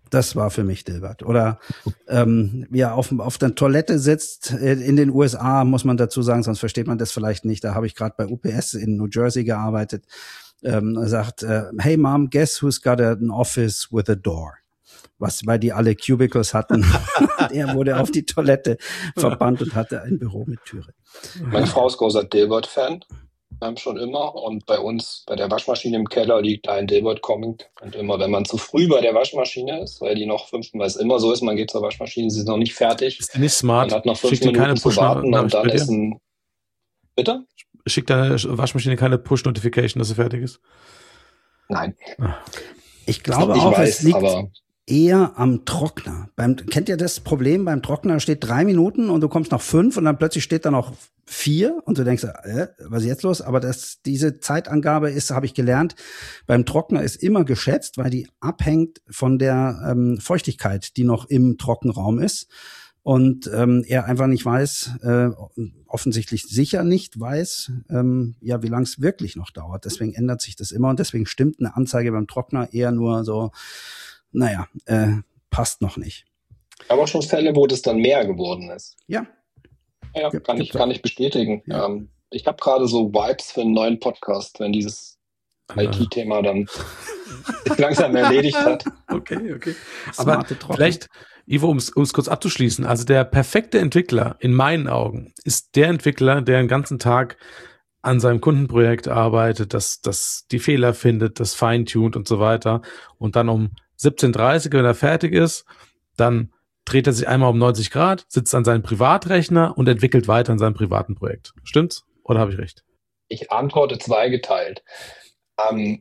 Das war für mich Dilbert. Oder ähm, wie er auf, auf der Toilette sitzt. In den U S A, muss man dazu sagen, sonst versteht man das vielleicht nicht. Da habe ich gerade bei U P S in New Jersey gearbeitet. Ähm, er sagt, äh, hey Mom, guess who's got an office with a door? Was, weil die alle Cubicles hatten. Er wurde auf die Toilette verbannt und hatte ein Büro mit Türe. Meine Frau ist großer Dilbert-Fan. Ähm, schon immer. Und bei uns, bei der Waschmaschine im Keller, liegt ein Dilbert-Comic. Und immer, wenn man zu früh bei der Waschmaschine ist, weil die noch fünf, weil es immer so ist, man geht zur Waschmaschine, sie ist noch nicht fertig. Ist nicht smart. Man hat noch fünf Schickt dir Minuten keine zu warten und dann Push-Nachricht ist ein... Bitte? Schickt deine Waschmaschine keine Push-Notification, dass sie fertig ist? Nein. Ich glaube ich auch, weiß, es liegt aber eher am Trockner. Beim, kennt ihr das Problem? Beim Trockner steht drei Minuten und du kommst noch fünf und dann plötzlich steht da noch vier und du denkst, äh, was ist jetzt los? Aber das, diese Zeitangabe ist, habe ich gelernt, beim Trockner ist immer geschätzt, weil die abhängt von der ähm, Feuchtigkeit, die noch im Trockenraum ist. Und ähm, er einfach nicht weiß, äh, offensichtlich sicher nicht weiß, ähm, ja, wie lang es wirklich noch dauert. Deswegen ändert sich das immer und deswegen stimmt eine Anzeige beim Trockner eher nur so, naja, äh, passt noch nicht. aber auch schon Fälle, wo das dann mehr geworden ist. Ja. Ja, Gibt- kann ich, gibt kann ich bestätigen. Ja. Ähm, ich habe gerade so Vibes für einen neuen Podcast, wenn dieses I T-Thema dann sich langsam erledigt hat. Okay, okay. Aber Smarte Trockner. vielleicht, Ivo, um es kurz abzuschließen, also der perfekte Entwickler in meinen Augen ist der Entwickler, der den ganzen Tag an seinem Kundenprojekt arbeitet, das, das die Fehler findet, das feintuned und so weiter und dann um siebzehn Uhr dreißig, wenn er fertig ist, dann dreht er sich einmal um neunzig Grad, sitzt an seinem Privatrechner und entwickelt weiter an seinem privaten Projekt. Stimmt's? Oder habe ich recht? Ich antworte zweigeteilt. Ähm,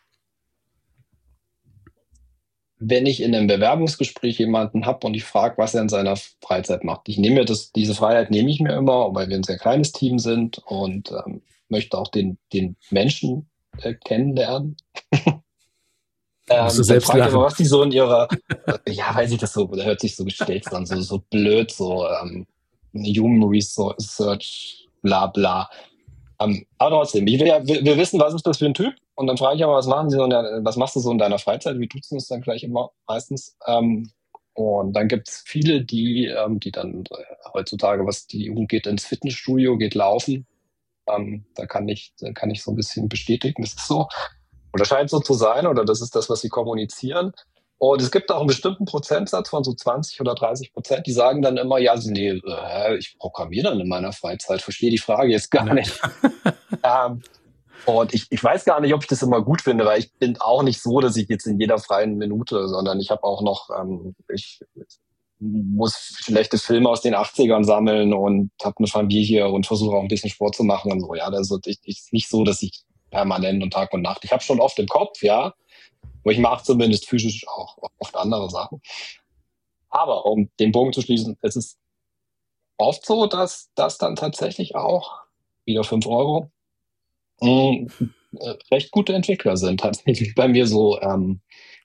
wenn ich in einem Bewerbungsgespräch jemanden habe und ich frage, was er in seiner Freizeit macht. Ich nehme mir das, diese Freiheit nehme ich mir immer, weil wir ein sehr kleines Team sind und ähm, möchte auch den, den Menschen äh, kennenlernen. ähm, Musst du dann selbst frage ich lachen. aber, was die so in ihrer, äh, ja, weiß ich das so, da hört sich so gestellt an, so, so blöd, so ähm, Human Research, bla bla. Um, aber trotzdem, ich will ja, wir, wir wissen, was ist das für ein Typ? Und dann frage ich aber, was machen Sie so in der, was machst du so in deiner Freizeit? Wie tust du das dann gleich immer meistens? Um, und dann gibt es viele, die, um, die dann äh, heutzutage, was die Jugend geht, ins Fitnessstudio, geht laufen. Um, da kann ich, da kann ich so ein bisschen bestätigen, das ist so. Oder scheint so zu sein, oder das ist das, was sie kommunizieren. Und es gibt auch einen bestimmten Prozentsatz von so zwanzig oder dreißig Prozent, die sagen dann immer, ja, nee, äh, ich programmiere dann in meiner Freizeit, verstehe die Frage jetzt gar Ja. nicht. ähm, und ich, ich weiß gar nicht, ob ich das immer gut finde, weil ich bin auch nicht so, dass ich jetzt in jeder freien Minute, sondern ich habe auch noch, ähm, ich muss schlechte Filme aus den achtzigern sammeln und habe eine Familie und versuche auch ein bisschen Sport zu machen und so. Ja, also ich, ich ist nicht so, dass ich permanent und Tag und Nacht, ich habe schon oft im Kopf, ja, aber ich mache zumindest physisch auch oft andere Sachen. Aber um den Bogen zu schließen, es ist oft so, dass das dann tatsächlich auch, wieder fünf Euro, mh, recht gute Entwickler sind, tatsächlich bei mir so ähm,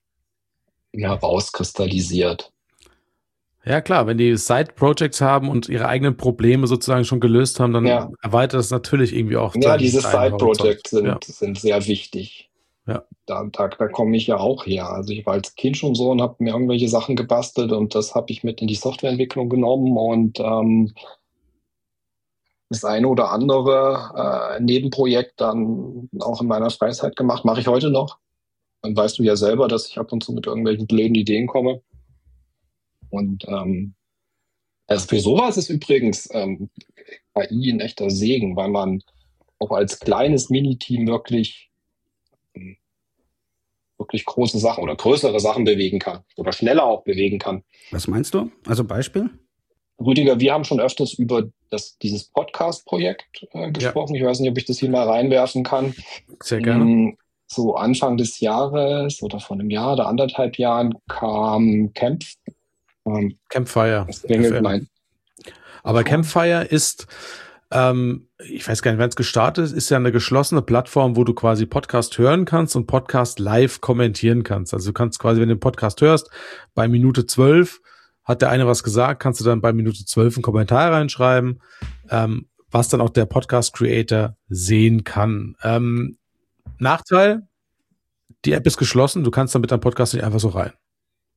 herauskristallisiert. Ja, klar, wenn die Side-Projects haben und ihre eigenen Probleme sozusagen schon gelöst haben, dann Ja. erweitert das natürlich irgendwie auch. Ja, deinen- diese deinen Side-Projects sind, Horizont. sind sehr wichtig. Ja. Da, da, da komme ich ja auch her. Also ich war als Kind schon so und habe mir irgendwelche Sachen gebastelt und das habe ich mit in die Softwareentwicklung genommen und ähm, das eine oder andere äh, Nebenprojekt dann auch in meiner Freizeit gemacht. Mache ich heute noch. Dann weißt du ja selber, dass ich ab und zu mit irgendwelchen blöden Ideen komme. Und ähm, also für sowas ist übrigens ähm, K I ein echter Segen, weil man auch als kleines Miniteam wirklich ähm, wirklich große Sachen oder größere Sachen bewegen kann oder schneller auch bewegen kann. Was meinst du? Also Beispiel? Rüdiger, wir haben schon öfters über das, dieses Podcast-Projekt äh, gesprochen. Ich weiß nicht, ob ich das hier mal reinwerfen kann. Sehr gerne. Mm, So Anfang des Jahres oder vor einem Jahr oder anderthalb Jahren kam Camp. Ähm, Campfire. das klingelt F M. mein. Aber Campfire ist, ähm, ich weiß gar nicht, wenn es gestartet ist, ist ja eine geschlossene Plattform, wo du quasi Podcast hören kannst und Podcast live kommentieren kannst. Also du kannst quasi, wenn du den Podcast hörst, bei Minute zwölf hat der eine was gesagt, kannst du dann bei Minute zwölf einen Kommentar reinschreiben, ähm, was dann auch der Podcast-Creator sehen kann. Ähm, Nachteil, die App ist geschlossen, du kannst dann mit deinem Podcast nicht einfach so rein.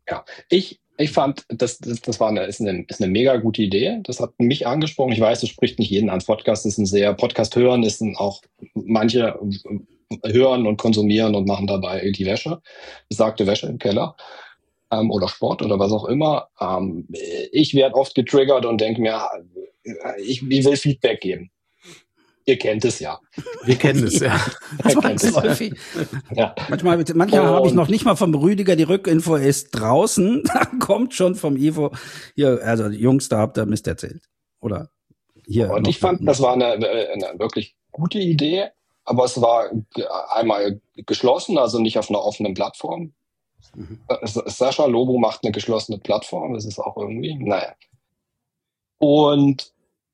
Ja, ich, ich fand, das, das, das war eine, ist eine, ist eine mega gute Idee. Das hat mich angesprochen. Ich weiß, das spricht nicht jeden an. Podcast ist ein sehr, Podcast hören ist ein auch, manche hören und konsumieren und machen dabei die Wäsche, besagte Wäsche im Keller ähm, oder Sport oder was auch immer. Ähm, ich werde oft getriggert und denke mir, ich, ich will Feedback geben. Ihr kennt es ja. Wir kennen es, ja. Zwangsläufig. Ja. Manchmal, manchmal habe ich noch nicht mal vom Rüdiger, die Rückinfo ist draußen, da kommt schon vom Ivo, hier, also Jungs, da habt ihr Mist erzählt. Oder hier. Und ich fand, das war eine, eine wirklich gute Idee, aber es war einmal geschlossen, also nicht auf einer offenen Plattform. Mhm. Sascha Lobo macht eine geschlossene Plattform, das ist auch irgendwie, naja. Und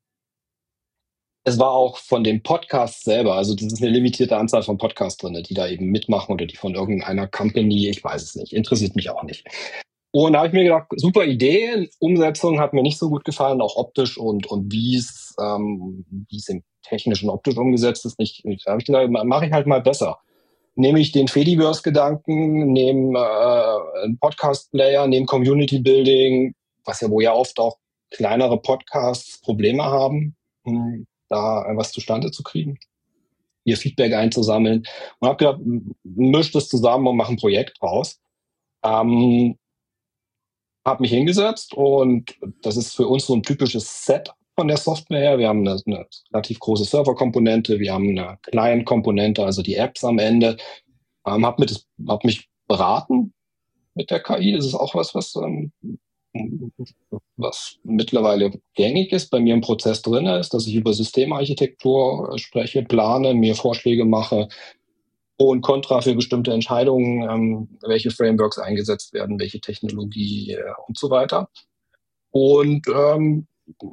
es war auch von dem Podcast selber, also das ist eine limitierte Anzahl von Podcasts drin, die da eben mitmachen oder die von irgendeiner Company, ich weiß es nicht, interessiert mich auch nicht. Und da habe ich mir gedacht, super Idee, Umsetzung hat mir nicht so gut gefallen, auch optisch und und wie es ähm, wie es im technischen optisch umgesetzt ist, nicht. Da habe ich gedacht, mache ich halt mal besser. Nehme ich den Fediverse-Gedanken, nehme äh, einen Podcast-Player, nehme Community-Building, was ja wo ja oft auch kleinere Podcasts Probleme haben, hm, da was zustande zu kriegen, ihr Feedback einzusammeln. Und habe gedacht, misch das zusammen und mach ein Projekt raus. Ähm, habe mich hingesetzt und das ist für uns so ein typisches Set von der Software. Wir haben eine, eine relativ große Serverkomponente, wir haben eine Client-Komponente, also die Apps am Ende. Ähm, habe hab mich beraten mit der K I. Das ist auch was, was ähm, was mittlerweile gängig ist, bei mir im Prozess drin ist, dass ich über Systemarchitektur spreche, plane, mir Vorschläge mache, Pro und Contra für bestimmte Entscheidungen, ähm, welche Frameworks eingesetzt werden, welche Technologie äh, und so weiter. Und ähm,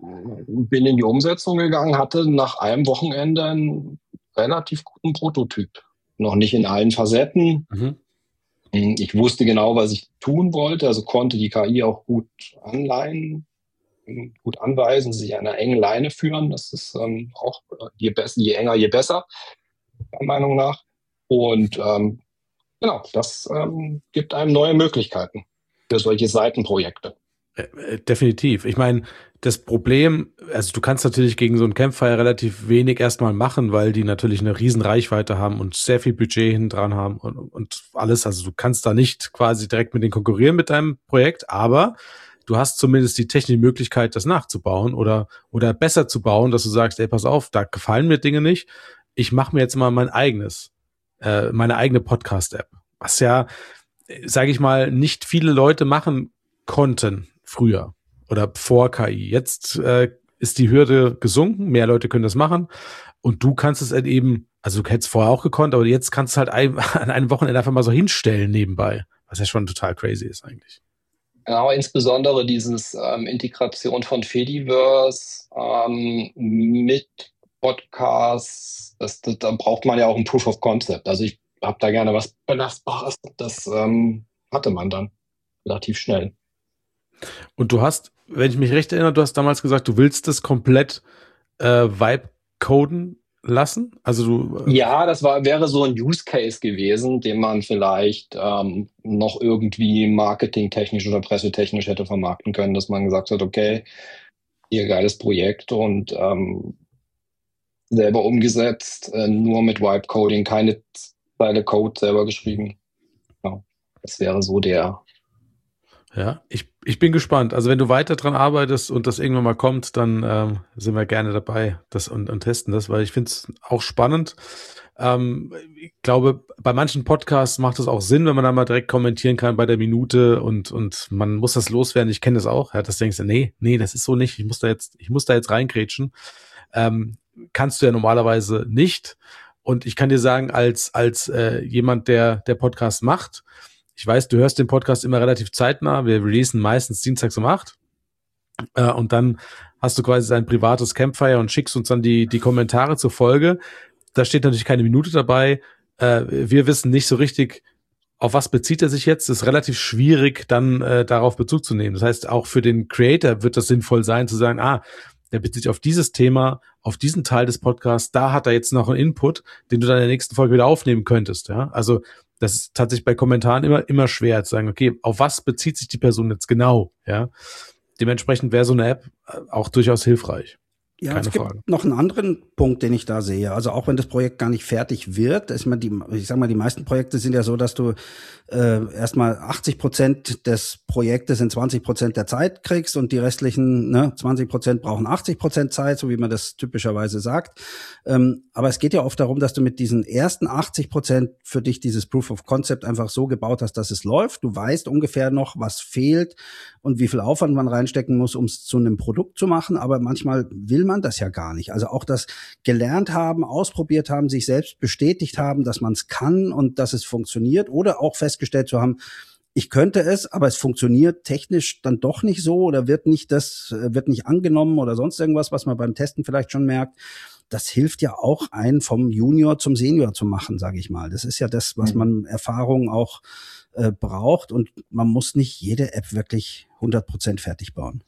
bin in die Umsetzung gegangen, hatte nach einem Wochenende einen relativ guten Prototyp. Noch nicht in allen Facetten. Mhm. Ich wusste genau, was ich tun wollte, also konnte die K I auch gut anleihen, gut anweisen, sich an einer engen Leine führen. Das ist ähm, auch je besser, je enger, je besser, meiner Meinung nach. Und ähm, genau, das ähm, gibt einem neue Möglichkeiten für solche Seitenprojekte. Definitiv. Ich meine, das Problem, also du kannst natürlich gegen so ein Campfire relativ wenig erstmal machen, weil die natürlich eine riesen Reichweite haben und sehr viel Budget hinten dran haben und, und alles. Also du kannst da nicht quasi direkt mit denen konkurrieren mit deinem Projekt, aber du hast zumindest die technische Möglichkeit, das nachzubauen oder oder besser zu bauen, dass du sagst, ey, pass auf, da gefallen mir Dinge nicht. Ich mache mir jetzt mal mein eigenes, äh, meine eigene Podcast-App. Was ja, sage ich mal, nicht viele Leute machen konnten früher oder vor K I. Jetzt äh, ist die Hürde gesunken, mehr Leute können das machen und du kannst es halt eben, also du hättest vorher auch gekonnt, aber jetzt kannst du halt ein, an einem Wochenende einfach mal so hinstellen nebenbei, was ja schon total crazy ist eigentlich. Genau, insbesondere dieses ähm, Integration von Fediverse ähm, mit Podcasts, das, das, da braucht man ja auch ein Proof of Concept. Also ich habe da gerne was Belastbares, das ähm, hatte man dann relativ schnell. Und du hast, wenn ich mich recht erinnere, du hast damals gesagt, du willst das komplett äh, Vibe coden lassen? Also du äh ja, das war wäre so ein Use Case gewesen, den man vielleicht ähm, noch irgendwie marketingtechnisch oder pressetechnisch hätte vermarkten können, dass man gesagt hat, okay, hier geiles Projekt und ähm, selber umgesetzt, äh, nur mit Vibe Coding, keine Zeile Code selber geschrieben. Ja, das wäre so der. Ja, ich, ich bin gespannt. Also wenn du weiter dran arbeitest und das irgendwann mal kommt, dann ähm, sind wir gerne dabei das und, und testen das, weil ich finde es auch spannend. Ähm, ich glaube, bei manchen Podcasts macht es auch Sinn, wenn man da mal direkt kommentieren kann bei der Minute und und man muss das loswerden. Ich kenne das auch. Ja, das denkst du, nee, nee, das ist so nicht. Ich muss da jetzt, ich muss da jetzt reingrätschen. Ähm, kannst du ja normalerweise nicht. Und ich kann dir sagen, als als äh, jemand, der der Podcast macht, ich weiß, du hörst den Podcast immer relativ zeitnah. Wir releasen meistens dienstags um acht. Äh, und dann hast du quasi dein privates Campfire und schickst uns dann die, die Kommentare zur Folge. Da steht natürlich keine Minute dabei. Äh, wir wissen nicht so richtig, auf was bezieht er sich jetzt. Es ist relativ schwierig, dann äh, darauf Bezug zu nehmen. Das heißt, auch für den Creator wird das sinnvoll sein, zu sagen, ah, der bezieht sich auf dieses Thema, auf diesen Teil des Podcasts. Da hat er jetzt noch einen Input, den du dann in der nächsten Folge wieder aufnehmen könntest. Ja, also das ist tatsächlich bei Kommentaren immer, immer schwer zu sagen, okay, auf was bezieht sich die Person jetzt genau, ja. Dementsprechend wäre so eine App auch durchaus hilfreich. Ja, Keine es gibt Frage. noch einen anderen Punkt, den ich da sehe. Also auch wenn das Projekt gar nicht fertig wird, ist man die, ich sag mal, die meisten Projekte sind ja so, dass du äh, erstmal achtzig Prozent des Projektes in zwanzig Prozent der Zeit kriegst und die restlichen ne, zwanzig Prozent brauchen achtzig Prozent Zeit, so wie man das typischerweise sagt. Ähm, aber es geht ja oft darum, dass du mit diesen ersten achtzig Prozent für dich dieses Proof of Concept einfach so gebaut hast, dass es läuft. Du weißt ungefähr noch, was fehlt und wie viel Aufwand man reinstecken muss, um es zu einem Produkt zu machen. Aber manchmal will man das ja gar nicht. Also auch das gelernt haben, ausprobiert haben, sich selbst bestätigt haben, dass man es kann und dass es funktioniert oder auch festgestellt zu haben, ich könnte es, aber es funktioniert technisch dann doch nicht so oder wird nicht das, wird nicht angenommen oder sonst irgendwas, was man beim Testen vielleicht schon merkt. Das hilft ja auch, einen vom Junior zum Senior zu machen, sage ich mal. Das ist ja das, was man Erfahrung auch äh, braucht und man muss nicht jede App wirklich hundert Prozent fertig bauen.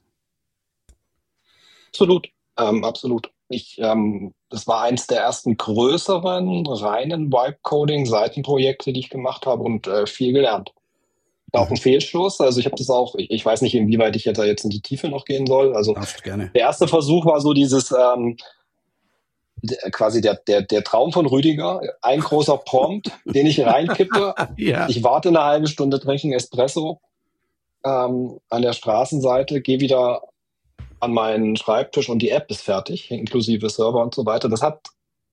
Absolut. Ähm, absolut. Ich, ähm, das war eins der ersten größeren, reinen Vibe-Coding-Seitenprojekte, die ich gemacht habe und äh, viel gelernt. Auch ein Fehlschluss. Also ich habe das auch, ich, ich weiß nicht, inwieweit ich da jetzt in die Tiefe noch gehen soll. Also Darfst gerne. der erste Versuch war so dieses, ähm, der, quasi der, der, der Traum von Rüdiger. Ein großer Prompt, den ich reinkippe. Ja. Ich warte eine halbe Stunde, trinke einen Espresso ähm, an der Straßenseite, gehe wieder an meinen Schreibtisch und die App ist fertig, inklusive Server und so weiter. Das hat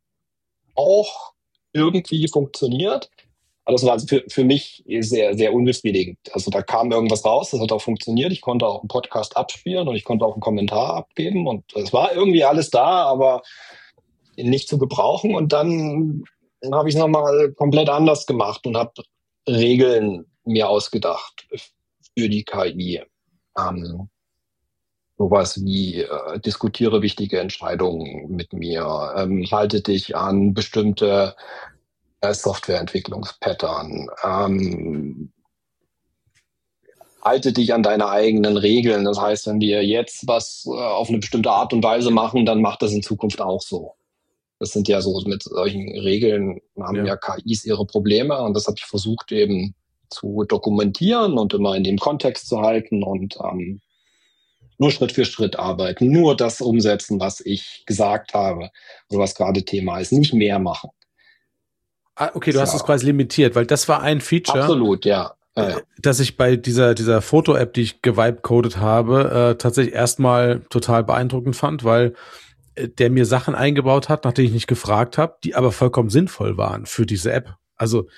auch irgendwie funktioniert, aber das war für, für mich sehr, sehr unbefriedigend. Also da kam irgendwas raus, das hat auch funktioniert. Ich konnte auch einen Podcast abspielen und ich konnte auch einen Kommentar abgeben und es war irgendwie alles da, aber nicht zu gebrauchen. Und dann habe ich es nochmal komplett anders gemacht und habe Regeln mir ausgedacht für die K I. Ähm, Sowas wie äh, diskutiere wichtige Entscheidungen mit mir, ähm, halte dich an bestimmte äh, Softwareentwicklungspattern, ähm, halte dich an deine eigenen Regeln. Das heißt, wenn wir jetzt was äh, auf eine bestimmte Art und Weise machen, dann macht das in Zukunft auch so. Das sind ja so, mit solchen Regeln haben ja, ja K Is ihre Probleme und das habe ich versucht eben zu dokumentieren und immer in dem Kontext zu halten und ähm, nur Schritt für Schritt arbeiten, nur das umsetzen, was ich gesagt habe, oder was gerade Thema ist, nicht mehr machen. Ah, okay, du hast es quasi limitiert, weil das war ein Feature. Absolut, ja. Ja, ja. Dass ich bei dieser dieser Foto-App, die ich gevibe-codet habe, äh, tatsächlich erstmal total beeindruckend fand, weil äh, der mir Sachen eingebaut hat, nach denen ich nicht gefragt habe, die aber vollkommen sinnvoll waren für diese App. Also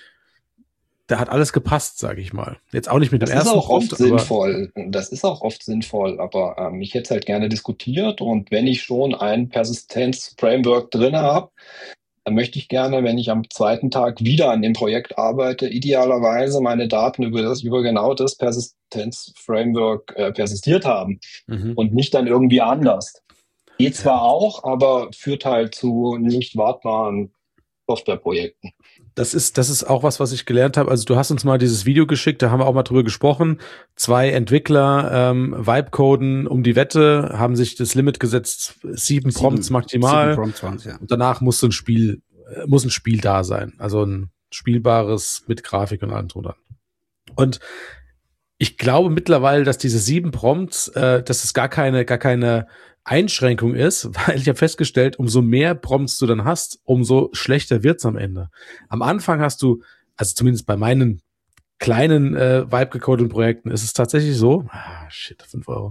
da hat alles gepasst, sage ich mal. Jetzt auch nicht mit dem das ersten ist auch oft Prompt, sinnvoll. Das ist auch oft sinnvoll, aber ähm, ich hätte es halt gerne diskutiert und wenn ich schon ein Persistenz-Framework drin habe, dann möchte ich gerne, wenn ich am zweiten Tag wieder an dem Projekt arbeite, idealerweise meine Daten über das über genau das Persistenz-Framework äh, persistiert haben mhm. und nicht dann irgendwie anders. Geht zwar ja. auch, aber führt halt zu nicht wartbaren Softwareprojekten. Das ist, das ist auch was, was ich gelernt habe. Also du hast uns mal dieses Video geschickt, da haben wir auch mal drüber gesprochen. Zwei Entwickler ähm, Vibe-Coden um die Wette, haben sich das Limit gesetzt, sieben, sieben Prompts maximal. Sieben Prompts waren's, ja. Und danach muss ein Spiel, äh, muss ein Spiel da sein. Also ein spielbares mit Grafik und allem drunter. Und ich glaube mittlerweile, dass diese sieben Prompts, äh, dass es gar keine, gar keine Einschränkung ist, weil ich habe festgestellt, umso mehr Prompts du dann hast, umso schlechter wird's am Ende. Am Anfang hast du, also zumindest bei meinen kleinen äh, Vibe-gecodeten Projekten ist es tatsächlich so, ah, shit, fünf Euro.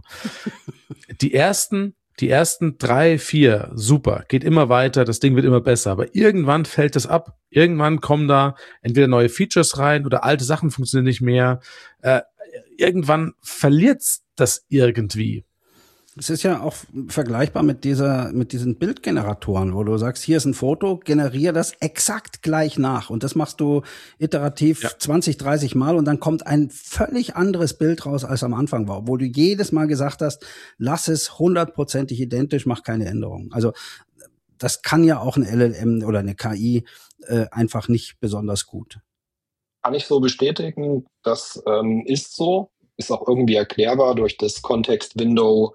Die ersten, die ersten drei, vier, super, geht immer weiter, das Ding wird immer besser, aber irgendwann fällt es ab. Irgendwann kommen da entweder neue Features rein oder alte Sachen funktionieren nicht mehr. Äh, irgendwann verliert's das irgendwie. Es ist ja auch vergleichbar mit dieser, mit diesen Bildgeneratoren, wo du sagst, hier ist ein Foto, generiere das exakt gleich nach. Und das machst du iterativ ja. zwanzig, dreißig Mal und dann kommt ein völlig anderes Bild raus, als am Anfang war. Obwohl du jedes Mal gesagt hast, lass es hundertprozentig identisch, mach keine Änderungen. Also, das kann ja auch ein L L M oder eine K I äh, einfach nicht besonders gut. Kann ich so bestätigen. Das ähm, ist so. Ist auch irgendwie erklärbar durch das Context-Window,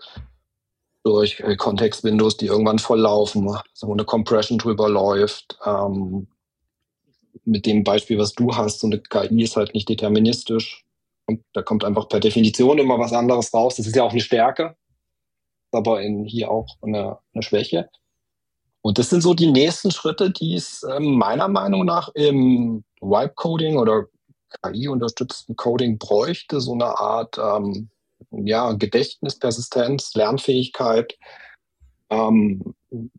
durch äh, Context-Windows, die irgendwann volllaufen, so eine Compression drüber läuft. Ähm, mit dem Beispiel, was du hast, so eine K I ist halt nicht deterministisch. Und da kommt einfach per Definition immer was anderes raus. Das ist ja auch eine Stärke, aber in, hier auch eine, eine Schwäche. Und das sind so die nächsten Schritte, die es äh, meiner Meinung nach im Vibe-Coding oder K I-unterstützten Coding bräuchte, so eine Art ähm, ja, Gedächtnis, Persistenz, Lernfähigkeit, ähm,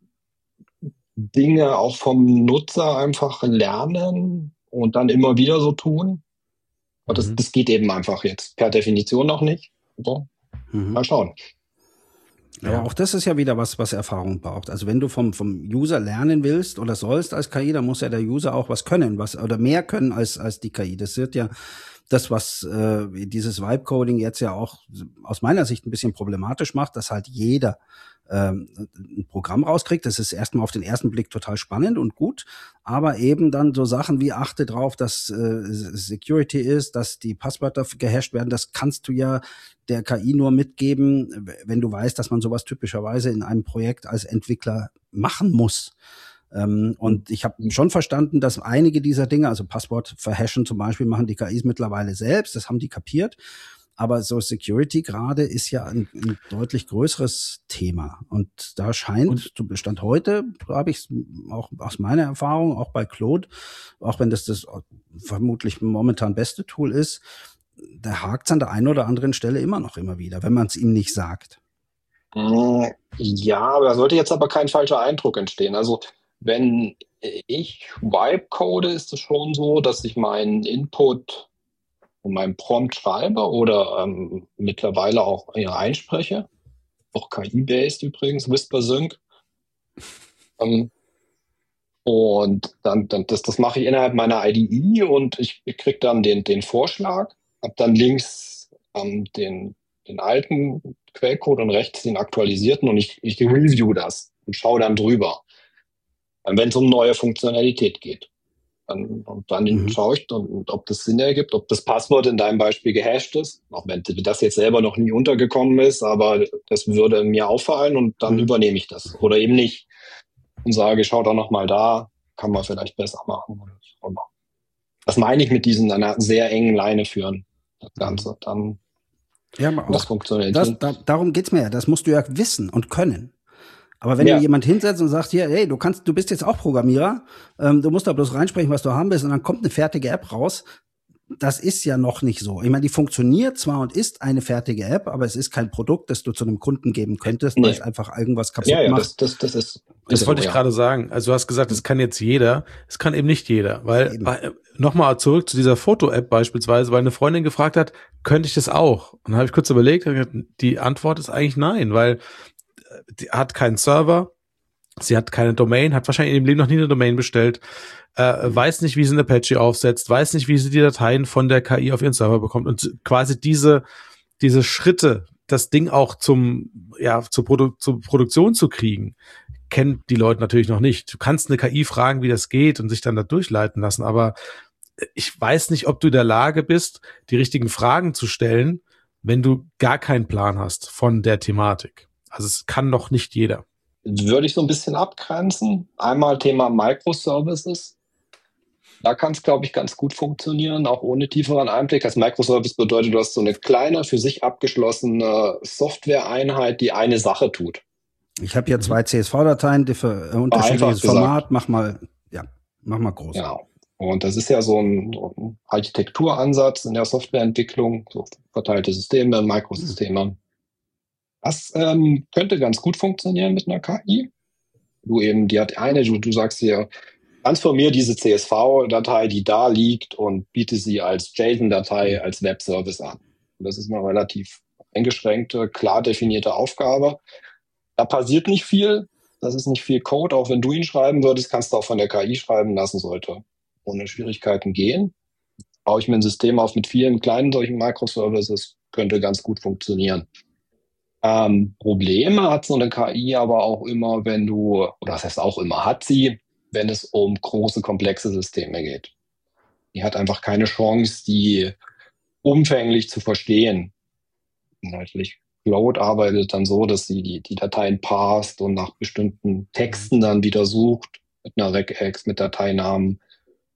Dinge auch vom Nutzer einfach lernen und dann immer wieder so tun. Und das, Mhm. das geht eben einfach jetzt per Definition noch nicht. So, Mhm. mal schauen. Aber Ja. auch das ist ja wieder was, was Erfahrung braucht. Also wenn du vom, vom User lernen willst oder sollst als K I, dann muss ja der User auch was können, was, oder mehr können als, als die K I. Das wird ja das, was äh, dieses Vibe-Coding jetzt ja auch aus meiner Sicht ein bisschen problematisch macht, dass halt jeder ähm, ein Programm rauskriegt. Das ist erstmal auf den ersten Blick total spannend und gut, aber eben dann so Sachen wie achte drauf, dass äh, Security ist, dass die Passwörter gehasht werden, das kannst du ja der K I nur mitgeben, wenn du weißt, dass man sowas typischerweise in einem Projekt als Entwickler machen muss. Ähm, und ich habe schon verstanden, dass einige dieser Dinge, also Passwort verhashen zum Beispiel, machen die K Is mittlerweile selbst, das haben die kapiert. Aber so Security gerade ist ja ein, ein deutlich größeres Thema. Und da scheint, Und- zu Bestand heute, habe ich auch aus meiner Erfahrung, auch bei Claude, auch wenn das das vermutlich momentan beste Tool ist, da hakt es an der einen oder anderen Stelle immer noch immer wieder, wenn man es ihm nicht sagt. Mm, Ja, aber da sollte jetzt aber kein falscher Eindruck entstehen. Also wenn ich Vibe code, ist es schon so, dass ich meinen Input und meinen Prompt schreibe oder ähm, mittlerweile auch ja, einspreche. Auch K I-based übrigens, WhisperSync. Ähm, und dann, dann das, das mache ich innerhalb meiner I D E und ich, ich kriege dann den, den Vorschlag, habe dann links ähm, den, den alten Quellcode und rechts den aktualisierten und ich, ich review das und schaue dann drüber, wenn es um neue Funktionalität geht. Dann, und dann Mhm. schaue ich, und, und ob das Sinn ergibt, ob das Passwort in deinem Beispiel gehasht ist, auch wenn das jetzt selber noch nie untergekommen ist, aber das würde mir auffallen und dann Mhm. übernehme ich das. Oder eben nicht und sage, schau doch noch mal da, kann man vielleicht besser machen. Oder was auch immer. Das meine ich mit diesen einer sehr engen Leine führen, das Ganze. Dann Ja, aber das auch funktioniert. das, da, darum geht's mir ja. Das musst du ja wissen und können. Aber wenn Ja. du jemand hinsetzt und sagst, hier, hey, du kannst, du bist jetzt auch Programmierer, ähm, du musst da bloß reinsprechen, was du haben willst, und dann kommt eine fertige App raus. Das ist ja noch nicht so. Ich meine, die funktioniert zwar und ist eine fertige App, aber es ist kein Produkt, das du zu einem Kunden geben könntest, Nee. weil es einfach irgendwas kaputt Ja, ja, macht. das, das, das ist. Das ist wollte so, ich ja. gerade sagen. Also du hast gesagt, das kann jetzt jeder. Es kann eben nicht jeder. Weil, Eben. weil nochmal zurück zu dieser Foto-App beispielsweise, weil eine Freundin gefragt hat, könnte ich das auch? Und dann habe ich kurz überlegt, und gesagt, die Antwort ist eigentlich nein, weil die hat keinen Server, sie hat keine Domain, hat wahrscheinlich in ihrem Leben noch nie eine Domain bestellt, äh, weiß nicht, wie sie eine Apache aufsetzt, weiß nicht, wie sie die Dateien von der K I auf ihren Server bekommt und quasi diese diese Schritte, das Ding auch zum ja zur, Produ- zur Produktion zu kriegen, kennt die Leute natürlich noch nicht. Du kannst eine K I fragen, wie das geht und sich dann da durchleiten lassen, aber ich weiß nicht, ob du in der Lage bist, die richtigen Fragen zu stellen, wenn du gar keinen Plan hast von der Thematik. Also es kann noch nicht jeder. Würde ich so ein bisschen abgrenzen. Einmal Thema Microservices. Da kann es, glaube ich, ganz gut funktionieren, auch ohne tieferen Einblick. Das Microservice bedeutet, du hast so eine kleine, für sich abgeschlossene Software-Einheit, die eine Sache tut. Ich habe hier zwei C S V-Dateien, die für äh, unterschiedliches gesagt. Format. Mach mal, ja, mach mal groß. Genau. Und das ist ja so ein, so ein Architekturansatz in der Softwareentwicklung, so verteilte Systeme, Mikrosysteme. Das ähm, könnte ganz gut funktionieren mit einer K I. Du eben, die hat eine, du, du sagst hier, transformier diese C S V-Datei, die da liegt, und biete sie als JSON-Datei, als Web-Service an. Und das ist eine relativ eingeschränkte, klar definierte Aufgabe. Da passiert nicht viel. Das ist nicht viel Code. Auch wenn du ihn schreiben würdest, kannst du auch von der K I schreiben lassen, sollte ohne Schwierigkeiten gehen. Baue ich mir ein System auf mit vielen kleinen solchen Microservices, könnte ganz gut funktionieren. Ähm, Probleme hat so eine K I aber auch immer, wenn du, oder das heißt auch immer, hat sie, wenn es um große, komplexe Systeme geht. Die hat einfach keine Chance, die umfänglich zu verstehen. Inhaltlich. Claude arbeitet dann so, dass sie die, die Dateien parst und nach bestimmten Texten dann wieder sucht, mit einer Regex, mit Dateinamen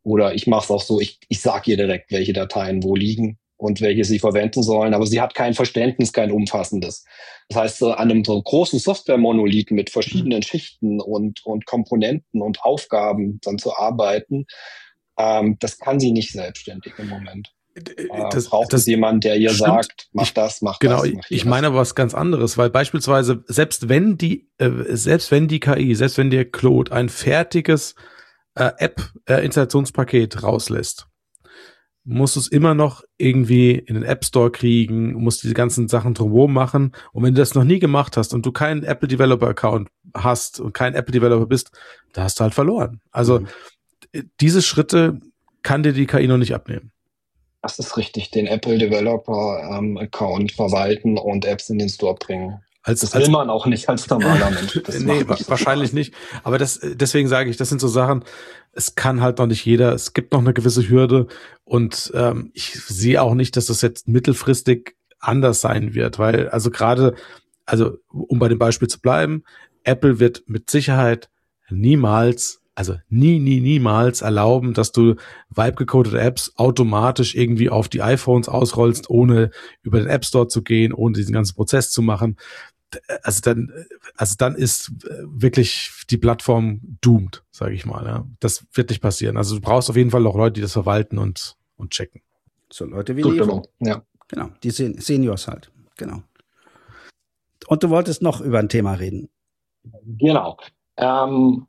Oder ich mache es auch so, ich, ich sage ihr direkt, welche Dateien wo liegen und welche sie verwenden sollen. Aber sie hat kein Verständnis, kein umfassendes. Das heißt, an einem so großen Software-Monolithen mit verschiedenen Schichten und, und Komponenten und Aufgaben dann zu arbeiten, ähm, das kann sie nicht selbstständig im Moment. Äh, Das, braucht das es jemand, der ihr stimmt. sagt, mach ich, das, mach genau, das. Mach ich meine aber was ganz anderes, weil beispielsweise selbst wenn die, äh, selbst wenn die K I, selbst wenn der Claude ein fertiges äh, App-Installationspaket rauslässt, musst du es immer noch irgendwie in den App Store kriegen, musst diese ganzen Sachen drumherum machen. Und wenn du das noch nie gemacht hast und du keinen Apple Developer Account hast und kein Apple Developer bist, da hast du halt verloren. Also Mhm. diese Schritte kann dir die K I noch nicht abnehmen. Das ist richtig, den Apple Developer ähm, Account verwalten und Apps in den Store bringen. Als, Das als, will man auch nicht als normaler Mensch. Das nee, macht nicht wahrscheinlich Spaß. nicht. Aber das, deswegen sage ich, das sind so Sachen, es kann halt noch nicht jeder. Es gibt noch eine gewisse Hürde und ähm, ich sehe auch nicht, dass das jetzt mittelfristig anders sein wird, weil also gerade, also um bei dem Beispiel zu bleiben, Apple wird mit Sicherheit niemals, also nie, nie, niemals erlauben, dass du Vibe-gecodete Apps automatisch irgendwie auf die iPhones ausrollst, ohne über den App Store zu gehen, ohne diesen ganzen Prozess zu machen. Also dann, also dann ist wirklich die Plattform doomed, sage ich mal. Ja. Das wird nicht passieren. Also du brauchst auf jeden Fall noch Leute, die das verwalten und, und checken. So Leute wie Zustimmung, Nevo. ja. Genau, die Sen- Seniors halt. Genau. Und du wolltest noch über ein Thema reden. Genau. Ähm,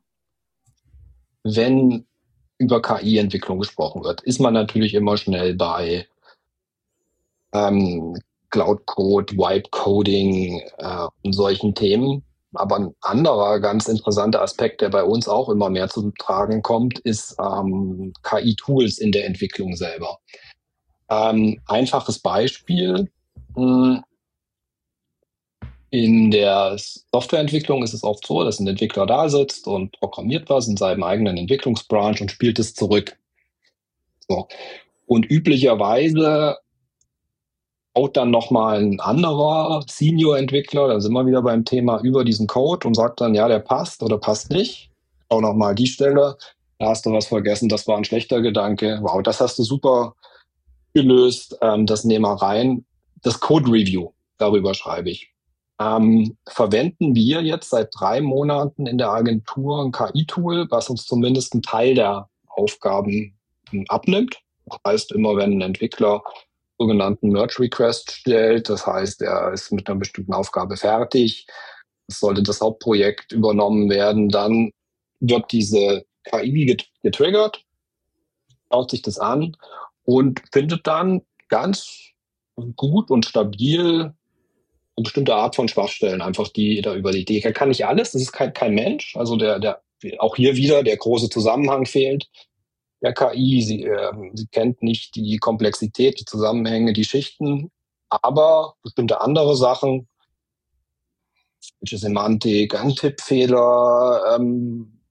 wenn über K I-Entwicklung gesprochen wird, ist man natürlich immer schnell bei ähm, Cloud Code, Vibe Coding äh, und solchen Themen. Aber ein anderer ganz interessanter Aspekt, der bei uns auch immer mehr zum Tragen kommt, ist ähm, K I-Tools in der Entwicklung selber. Ähm, einfaches Beispiel. Mh, In der Softwareentwicklung ist es oft so, dass ein Entwickler da sitzt und programmiert was in seinem eigenen Entwicklungsbranch und spielt es zurück. So. Und üblicherweise baut dann nochmal ein anderer Senior-Entwickler, da sind wir wieder beim Thema, über diesen Code und sagt dann, ja, der passt oder passt nicht. Schau nochmal die Stelle, da hast du was vergessen, das war ein schlechter Gedanke. Wow, das hast du super gelöst, ähm, das nehmen wir rein. Das Code-Review, darüber schreibe ich. Ähm, verwenden wir jetzt seit drei Monaten in der Agentur ein K I-Tool, was uns zumindest einen Teil der Aufgaben ähm, abnimmt. Das heißt, immer wenn ein Entwickler sogenannten Merge-Request stellt, das heißt, er ist mit einer bestimmten Aufgabe fertig, es sollte das Hauptprojekt übernommen werden, dann wird diese K I getriggert, schaut sich das an und findet dann ganz gut und stabil eine bestimmte Art von Schwachstellen, einfach die da über die Idee. Er kann nicht alles, das ist kein, kein Mensch, also der, der, auch hier wieder der große Zusammenhang fehlt der K I. Sie, äh, sie kennt nicht die Komplexität, die Zusammenhänge, die Schichten, aber bestimmte andere Sachen, falsche Semantik, ein Tippfehler, ähm,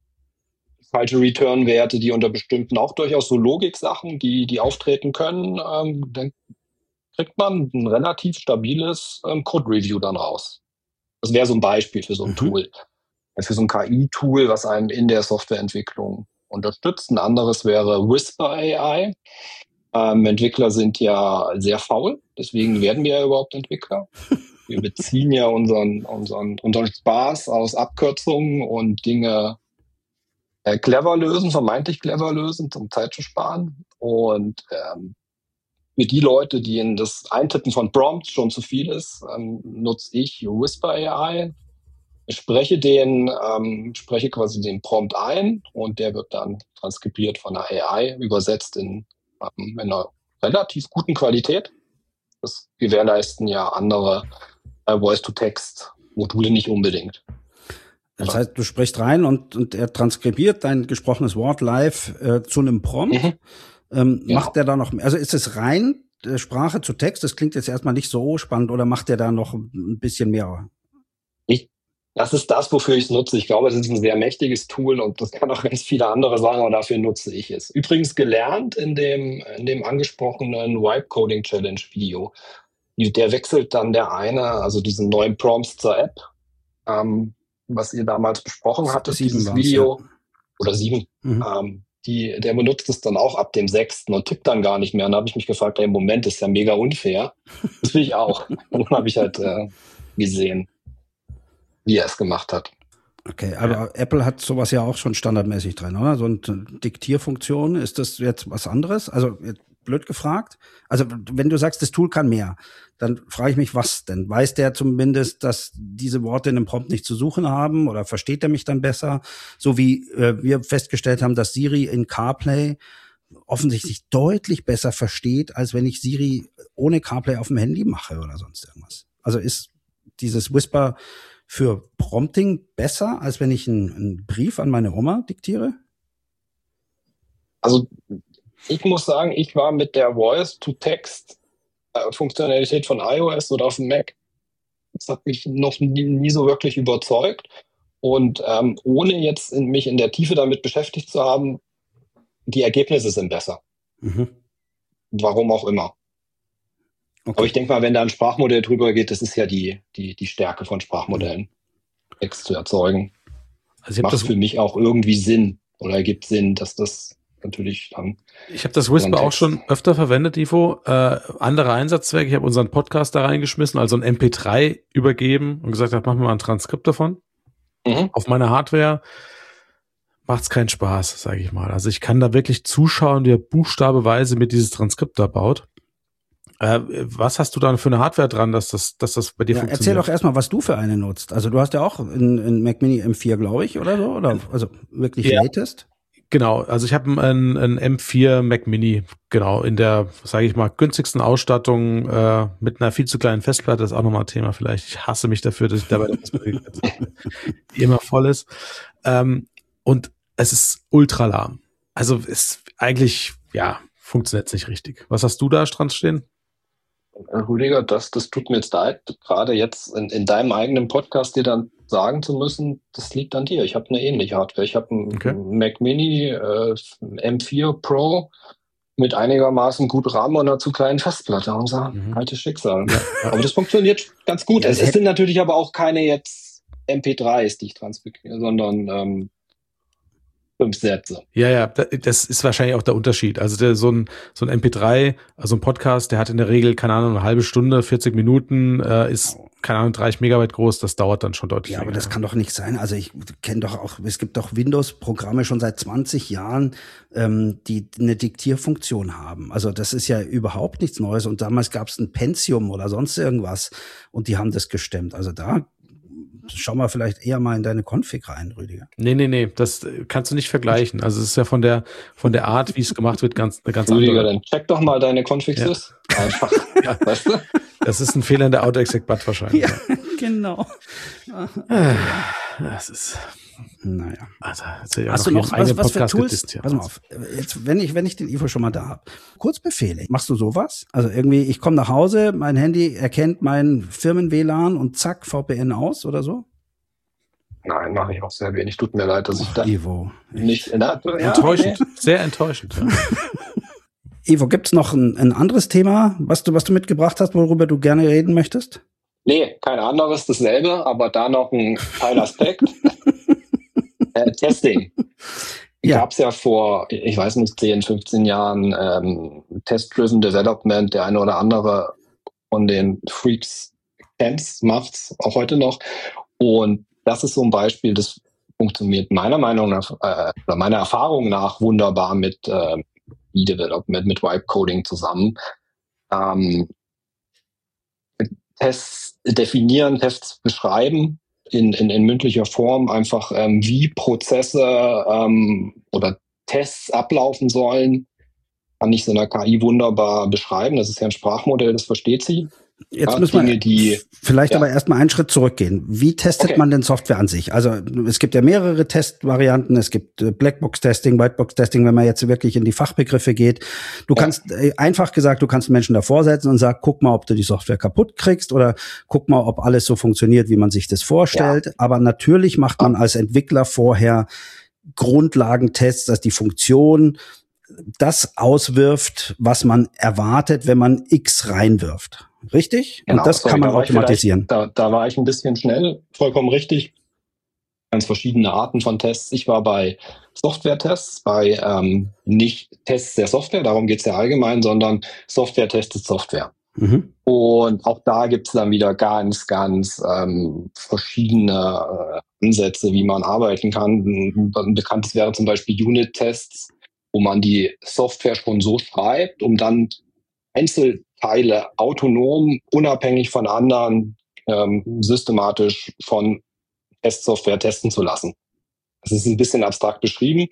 falsche Return-Werte, die unter bestimmten auch durchaus so Logik-Sachen, die, die auftreten können, ähm, dann kriegt man ein relativ stabiles ähm, Code-Review dann raus. Das wäre so ein Beispiel für so ein mhm. Tool. Für so ein K I-Tool, was einem in der Softwareentwicklung unterstützt. Ein anderes wäre Whisper A I. Ähm, Entwickler sind ja sehr faul, deswegen werden wir ja überhaupt Entwickler. Wir beziehen ja unseren, unseren, unseren Spaß aus Abkürzungen und Dinge äh, clever lösen, vermeintlich clever lösen, um Zeit zu sparen. Und ähm, für die Leute, die in das Eintippen von Prompts schon zu viel ist, ähm, nutze ich Whisper A I. Ich spreche den, ähm, spreche quasi den Prompt ein und der wird dann transkribiert von der A I, übersetzt in, ähm, in einer relativ guten Qualität. Das gewährleisten ja andere äh, Voice-to-Text-Module nicht unbedingt. Das heißt, du sprichst rein und, und er transkribiert dein gesprochenes Wort live äh, zu einem Prompt. Mhm. Ähm, genau. Macht der da noch, also ist es rein äh, Sprache zu Text? Das klingt jetzt erstmal nicht so spannend, oder macht der da noch ein bisschen mehr? Ich Das ist das, wofür ich es nutze. Ich glaube, es ist ein sehr mächtiges Tool und das kann auch ganz viele andere Sachen, aber dafür nutze ich es. Übrigens gelernt in dem, in dem angesprochenen Vibe Coding Challenge Video. Der wechselt dann der eine, also diesen neuen Prompts zur App, ähm, was ihr damals besprochen hattet, sieben dieses war's, Video, ja. oder sieben, mhm. ähm, die, der benutzt es dann auch ab dem sechsten und tippt dann gar nicht mehr. Und da habe ich mich gefragt, ey, im Moment ist ja mega unfair. Das will ich auch. Und dann habe ich halt äh, gesehen, wie er es gemacht hat. Okay, aber ja. Apple hat sowas ja auch schon standardmäßig drin, oder? So eine Diktierfunktion, ist das jetzt was anderes? Also blöd gefragt. Also wenn du sagst, das Tool kann mehr, dann frage ich mich, was denn? Weiß der zumindest, dass diese Worte in einem Prompt nicht zu suchen haben oder versteht er mich dann besser? So wie äh, wir festgestellt haben, dass Siri in CarPlay offensichtlich deutlich besser versteht, als wenn ich Siri ohne CarPlay auf dem Handy mache oder sonst irgendwas. Also ist dieses Whisper für Prompting besser, als wenn ich einen, einen Brief an meine Oma diktiere? Also ich muss sagen, ich war mit der Voice-to-Text-Funktionalität von iOS oder auf dem Mac, das hat mich noch nie, nie so wirklich überzeugt. Und ähm, ohne jetzt in, mich in der Tiefe damit beschäftigt zu haben, die Ergebnisse sind besser. Mhm. Warum auch immer. Okay. Aber ich denke mal, wenn da ein Sprachmodell drüber geht, das ist ja die, die, die Stärke von Sprachmodellen, Text zu erzeugen. Also macht das für mich auch irgendwie Sinn oder ergibt Sinn, dass das natürlich dann. Ich habe das Whisper auch schon öfter verwendet, Ivo. Äh, andere Einsatzzwecke. Ich habe unseren Podcast da reingeschmissen, also ein M P drei übergeben und gesagt, mach mir mal ein Transkript davon. Mhm. Auf meiner Hardware macht's keinen Spaß, sage ich mal. Also ich kann da wirklich zuschauen, wie er buchstabeweise mit dieses Transkript da baut. Äh, was hast du da für eine Hardware dran, dass das, dass das bei dir ja, funktioniert? Erzähl doch erstmal, was du für eine nutzt. Also du hast ja auch einen Mac Mini M vier, glaube ich, oder so, oder also wirklich ja. Latest? Genau, also ich habe einen, einen M vier Mac Mini, genau, in der, sage ich mal, günstigsten Ausstattung äh, mit einer viel zu kleinen Festplatte, das ist auch nochmal ein Thema vielleicht. Ich hasse mich dafür, dass ich dabei die immer voll ist. Ähm, und es ist ultra lahm. Also ist eigentlich, ja, funktioniert nicht richtig. Was hast du da dran stehen? Rüdiger, das, das tut mir jetzt leid, gerade jetzt in, in deinem eigenen Podcast dir dann sagen zu müssen, das liegt an dir. Ich habe eine ähnliche Hardware. Ich habe einen okay. Mac Mini äh, M vier Pro mit einigermaßen gut RAM und einer zu kleinen Festplatte. Und so, mhm. altes Schicksal. Ja. Aber das funktioniert ganz gut. Ja, es, es sind natürlich aber auch keine jetzt M P dreis, die ich transportiere, sondern ähm, fünf Sätze. Ja, ja, das ist wahrscheinlich auch der Unterschied. Also der, so ein so ein M P drei, also ein Podcast, der hat in der Regel, keine Ahnung, eine halbe Stunde, vierzig Minuten, äh, ist, keine Ahnung, dreißig Megabyte groß, das dauert dann schon deutlich Ja, länger. aber das kann doch nicht sein. Also ich kenne doch auch, es gibt doch Windows-Programme schon seit zwanzig Jahren, ähm, die eine Diktierfunktion haben. Also das ist ja überhaupt nichts Neues. Und damals gab es ein Pentium oder sonst irgendwas und die haben das gestemmt. Also da schau mal vielleicht eher mal in deine Config rein, Rüdiger. Nee, nee, nee, das kannst du nicht vergleichen. Also es ist ja von der von der Art, wie es gemacht wird, ganz eine ganz Rüdiger, andere. Dann check doch mal deine Configs. Ja. Einfach. Ja. Weißt du? Das ist ein Fehler in der Auto-Exec-Bud wahrscheinlich. Ja, genau. Das ist, naja. Also, ja hast du noch was, was für Tools? Pass mal auf. Jetzt, wenn ich, wenn ich den Ivo schon mal da habe. Kurzbefehle. Machst du sowas? Also irgendwie, ich komme nach Hause, mein Handy erkennt mein Firmen-W L A N und zack, V P N aus oder so? Nein, mache ich auch sehr wenig. Tut mir leid, dass ich da Ivo, nicht in der ja, enttäuschend. Okay. Sehr enttäuschend. Ja. Ivo, gibt's noch ein, ein anderes Thema, was du, was du mitgebracht hast, worüber du gerne reden möchtest? Nee, kein anderes, dasselbe, aber da noch ein Teilaspekt. äh, Testing. Ja. Gab es ja vor, ich weiß nicht, zehn, fünfzehn Jahren ähm, Test-Driven Development, der eine oder andere von den Freaks kennt's, macht's auch heute noch. Und das ist so ein Beispiel, das funktioniert meiner Meinung nach, äh, oder meiner Erfahrung nach wunderbar mit äh, E-Development, mit Vibe-Coding zusammen. Ähm, Tests definieren, Tests beschreiben in, in, in mündlicher Form, einfach ähm, wie Prozesse ähm, oder Tests ablaufen sollen, kann ich so einer K I wunderbar beschreiben. Das ist ja ein Sprachmodell, das versteht sie. Jetzt ja, müssen wir Dinge, die, vielleicht ja. aber erstmal einen Schritt zurückgehen. Wie testet okay. man denn Software an sich? Also es gibt ja mehrere Testvarianten. Es gibt Blackbox-Testing, Whitebox-Testing, wenn man jetzt wirklich in die Fachbegriffe geht. Du ja. kannst, einfach gesagt, du kannst Menschen davor setzen und sagen, guck mal, ob du die Software kaputt kriegst oder guck mal, ob alles so funktioniert, wie man sich das vorstellt. Ja. Aber natürlich macht man als Entwickler vorher Grundlagentests, dass die Funktion das auswirft, was man erwartet, wenn man X reinwirft. Richtig? Genau, und das sorry, kann man da automatisieren. Da, da war ich ein bisschen schnell, vollkommen richtig. ganz verschiedene Arten von Tests. Ich war bei Software-Tests, bei ähm, nicht Tests der Software, darum geht es ja allgemein, sondern Software testet Software. Mhm. Und auch da gibt es dann wieder ganz, ganz ähm, verschiedene äh, Ansätze, wie man arbeiten kann. Ein bekanntes wäre zum Beispiel Unit-Tests, wo man die Software schon so schreibt, um dann Einzelteile autonom, unabhängig von anderen, ähm, systematisch von Testsoftware testen zu lassen. Das ist ein bisschen abstrakt beschrieben,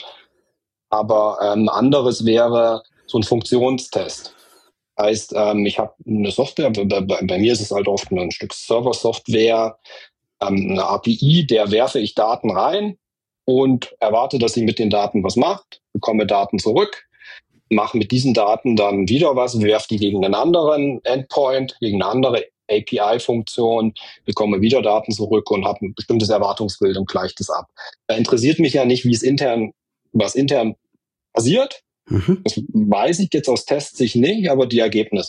aber ähm, anderes wäre so ein Funktionstest. Heißt, ähm, ich habe eine Software, bei, bei, bei mir ist es halt oft ein Stück Server-Software, ähm, eine A P I, der werfe ich Daten rein und erwarte, dass sie mit den Daten was macht, bekomme Daten zurück, mache mit diesen Daten dann wieder was, werfe die gegen einen anderen Endpoint, gegen eine andere A P I-Funktion, bekomme wieder Daten zurück und habe ein bestimmtes Erwartungsbild und gleiche das ab. Da interessiert mich ja nicht, wie es intern, was intern passiert. Mhm. Das weiß ich jetzt aus Testsicht nicht, aber die Ergebnisse.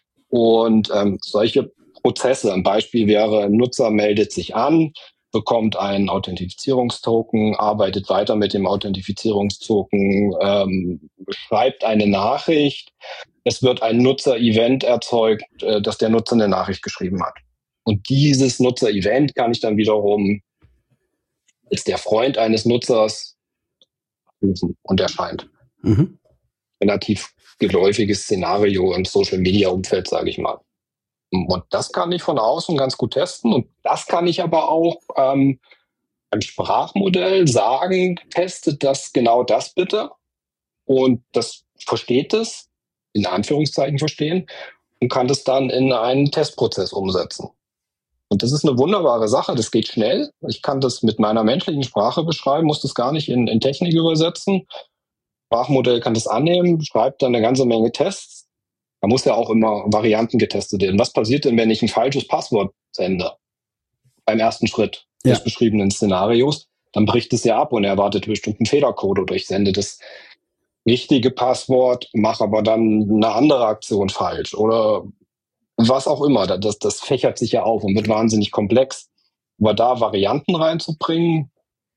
Und ähm, solche Prozesse, ein Beispiel wäre, ein Nutzer meldet sich an, bekommt einen Authentifizierungstoken, arbeitet weiter mit dem Authentifizierungstoken, ähm, schreibt eine Nachricht. Es wird ein Nutzer-Event erzeugt, äh, dass der Nutzer eine Nachricht geschrieben hat. Und dieses Nutzer-Event kann ich dann wiederum als der Freund eines Nutzers rufen und erscheint. Mhm. Relativ geläufiges Szenario im Social-Media-Umfeld, sage ich mal. Und das kann ich von außen ganz gut testen. Und das kann ich aber auch ähm, beim Sprachmodell sagen, testet das genau das bitte. Und das versteht es, in Anführungszeichen verstehen, und kann das dann in einen Testprozess umsetzen. Und das ist eine wunderbare Sache, das geht schnell. Ich kann das mit meiner menschlichen Sprache beschreiben, muss das gar nicht in, in Technik übersetzen. Sprachmodell kann das annehmen, schreibt dann eine ganze Menge Tests. Da muss ja auch immer Varianten getestet werden. Was passiert denn, wenn ich ein falsches Passwort sende? Beim ersten Schritt ja. des beschriebenen Szenarios, dann bricht es ja ab und er erwartet bestimmt einen Fehlercode oder ich sende das richtige Passwort, mache aber dann eine andere Aktion falsch oder was auch immer. Das, das fächert sich ja auf und wird wahnsinnig komplex. Aber da Varianten reinzubringen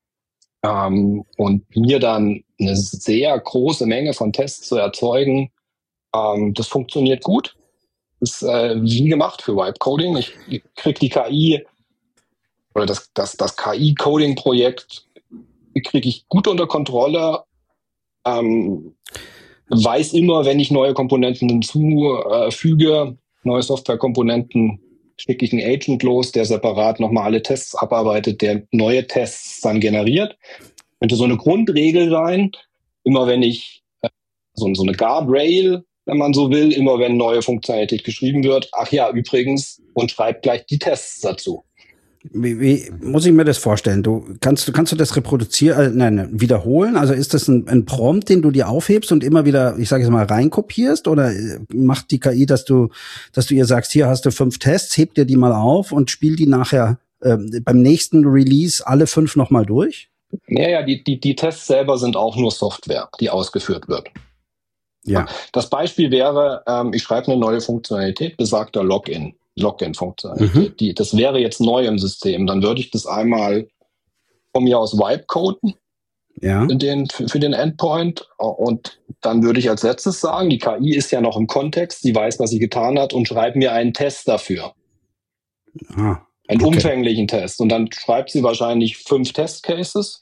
ähm, und mir dann eine sehr große Menge von Tests zu erzeugen, ähm, das funktioniert gut. Das ist äh, wie gemacht für Vibe-Coding. Ich, ich kriege die K I oder das, das, das K I-Coding-Projekt kriege ich gut unter Kontrolle. Ähm, weiß immer, wenn ich neue Komponenten hinzufüge, neue Softwarekomponenten, schicke ich einen Agent los, der separat nochmal alle Tests abarbeitet, der neue Tests dann generiert. Könnte so eine Grundregel sein, immer wenn ich äh, so, so eine Guardrail, wenn man so will, immer wenn neue Funktionalität geschrieben wird, ach ja, übrigens, und schreibt gleich die Tests dazu. Wie, wie muss ich mir das vorstellen? Du kannst, du kannst du das reproduzieren, äh, nein, wiederholen? Also ist das ein, ein Prompt, den du dir aufhebst und immer wieder, ich sage jetzt mal, reinkopierst? Oder macht die K I, dass du, dass du ihr sagst, hier hast du fünf Tests, heb dir die mal auf und spiel die nachher äh, beim nächsten Release alle fünf nochmal durch? Ja, ja, die, die, die Tests selber sind auch nur Software, die ausgeführt wird. Ja. Das Beispiel wäre, ähm, ich schreibe eine neue Funktionalität, besagter Login. Login-Funktionalität. Mhm. Die, das wäre jetzt neu im System. Dann würde ich das einmal von mir aus Vibe-coden ja. in den, für, für den Endpoint. Und dann würde ich als letztes sagen, die K I ist ja noch im Kontext, sie weiß, was sie getan hat und schreibt mir einen Test dafür. Ah, einen okay. umfänglichen Test. Und dann schreibt sie wahrscheinlich fünf Testcases.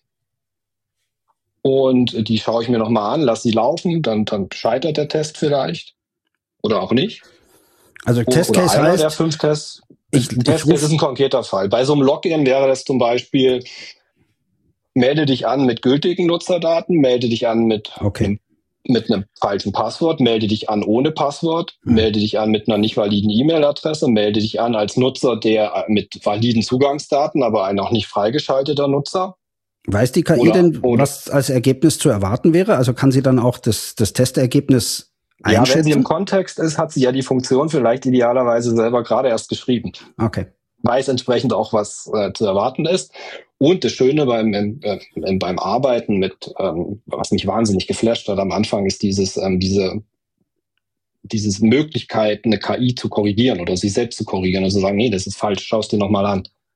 Und die schaue ich mir nochmal an, lasse sie laufen, dann, dann scheitert der Test vielleicht. Oder auch nicht. Also Testcase oder einer heißt, der fünf Tests. Ich, Testcase ist ein konkreter Fall. Bei so einem Login wäre das zum Beispiel, melde dich an mit gültigen Nutzerdaten, melde dich an mit, okay. einem, mit einem falschen Passwort, melde dich an ohne Passwort, hm. melde dich an mit einer nicht validen E-Mail-Adresse, melde dich an als Nutzer, der mit validen Zugangsdaten, aber ein noch nicht freigeschalteter Nutzer. Weiß die K I oder, denn, oder, was als Ergebnis zu erwarten wäre? Also kann sie dann auch das, das Testergebnis ja, wenn sie im Kontext ist, hat sie ja die Funktion vielleicht idealerweise selber gerade erst geschrieben. Okay. Weiß entsprechend auch, was äh, zu erwarten ist. Und das Schöne beim, äh, beim Arbeiten mit, ähm, was mich wahnsinnig geflasht hat am Anfang, ist dieses, ähm, diese, dieses Möglichkeit, eine K I zu korrigieren oder sich selbst zu korrigieren und zu sagen, nee, das ist falsch, schau es dir nochmal an.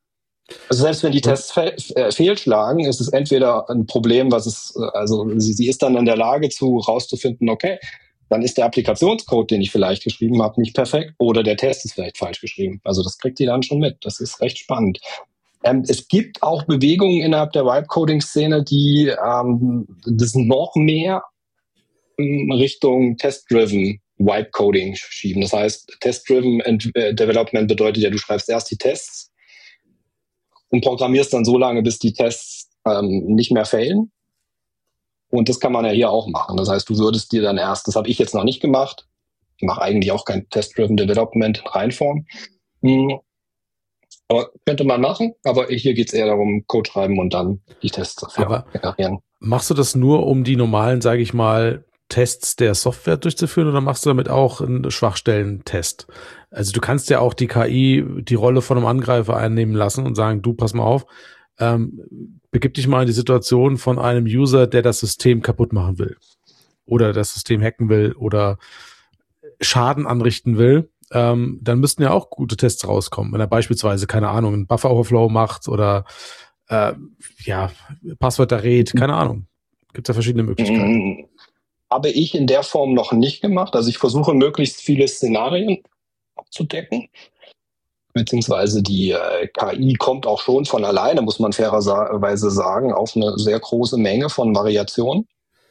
Also selbst wenn die Tests fe äh, fehlschlagen, ist es entweder ein Problem, was es, also sie, sie ist dann in der Lage zu rauszufinden, okay, dann ist der Applikationscode, den ich vielleicht geschrieben habe, nicht perfekt oder der Test ist vielleicht falsch geschrieben. Also das kriegt die dann schon mit. Das ist recht spannend. Ähm, es gibt auch Bewegungen innerhalb der Vibe-Coding-Szene, die ähm, das noch mehr in Richtung Test-Driven Vibe-Coding schieben. Das heißt, Test-Driven Development bedeutet ja, du schreibst erst die Tests und programmierst dann so lange, bis die Tests ähm, nicht mehr failen. Und das kann man ja hier auch machen. Das heißt, du würdest dir dann erst, das habe ich jetzt noch nicht gemacht, ich mache eigentlich auch kein Test-Driven Development in Reinform. Hm. Aber könnte man machen, aber hier geht es eher darum, Code schreiben und dann die Tests dafür generieren. Machst du das nur, um die normalen, sage ich mal, Tests der Software durchzuführen oder machst du damit auch einen Schwachstellen-Test? Also du kannst ja auch die K I die Rolle von einem Angreifer einnehmen lassen und sagen, du, pass mal auf, ähm, begib dich mal in die Situation von einem User, der das System kaputt machen will oder das System hacken will oder Schaden anrichten will. Ähm, dann müssten ja auch gute Tests rauskommen, wenn er beispielsweise, keine Ahnung, einen Buffer-Overflow macht oder äh, ja, Passwörter rät, keine Ahnung. Gibt es ja verschiedene Möglichkeiten. Habe ich in der Form noch nicht gemacht. Also ich versuche möglichst viele Szenarien abzudecken. Beziehungsweise die äh, K I kommt auch schon von alleine, muss man fairerweise sagen, auf eine sehr große Menge von Variationen.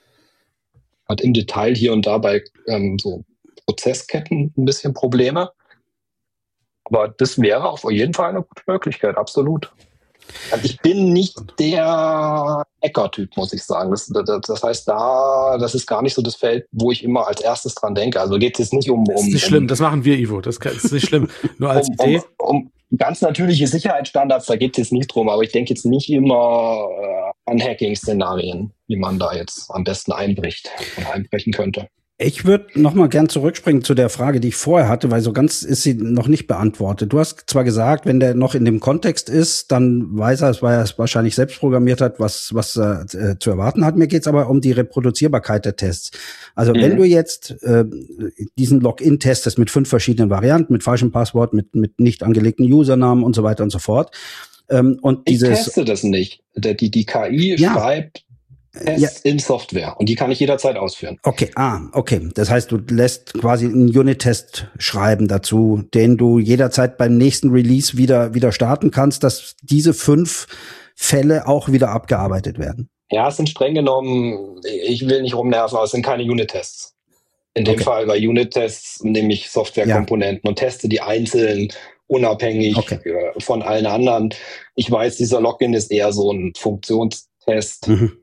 Hat im Detail hier und da bei ähm, so Prozessketten ein bisschen Probleme. Aber das wäre auf jeden Fall eine gute Möglichkeit, absolut. Ich bin nicht der Hacker-Typ, muss ich sagen. Das, das, das heißt, da, das ist gar nicht so das Feld, wo ich immer als erstes dran denke. Also geht es jetzt nicht um... um das ist nicht um, schlimm, das machen wir, Ivo. Das ist nicht schlimm. Nur als um, Idee. Um, um ganz natürliche Sicherheitsstandards, da geht es jetzt nicht drum. Aber ich denke jetzt nicht immer äh, an Hacking-Szenarien, wie man da jetzt am besten einbricht und einbrechen könnte. Ich würde noch mal gern zurückspringen zu der Frage, die ich vorher hatte, weil so ganz ist sie noch nicht beantwortet. Du hast zwar gesagt, wenn der noch in dem Kontext ist, dann weiß er, weil er es wahrscheinlich selbst programmiert hat, was was er äh, zu erwarten hat. Mir geht's aber um die Reproduzierbarkeit der Tests. Also mhm. wenn du jetzt äh, diesen Login testest mit fünf verschiedenen Varianten, mit falschem Passwort, mit mit nicht angelegten Usernamen und so weiter und so fort. Ähm, und dieses, ich teste das nicht. Die, die K I ja. schreibt Tests ja. in Software und die kann ich jederzeit ausführen. Okay, ah, okay. Das heißt, du lässt quasi einen Unit-Test schreiben dazu, den du jederzeit beim nächsten Release wieder wieder starten kannst, dass diese fünf Fälle auch wieder abgearbeitet werden. Ja, es sind streng genommen, ich will nicht rumnerven, aber es sind keine Unit-Tests. In dem okay. Fall bei Unit-Tests nehme ich Softwarekomponenten ja. und teste die einzeln unabhängig okay. von allen anderen. Ich weiß, dieser Login ist eher so ein Funktionstest. Mhm.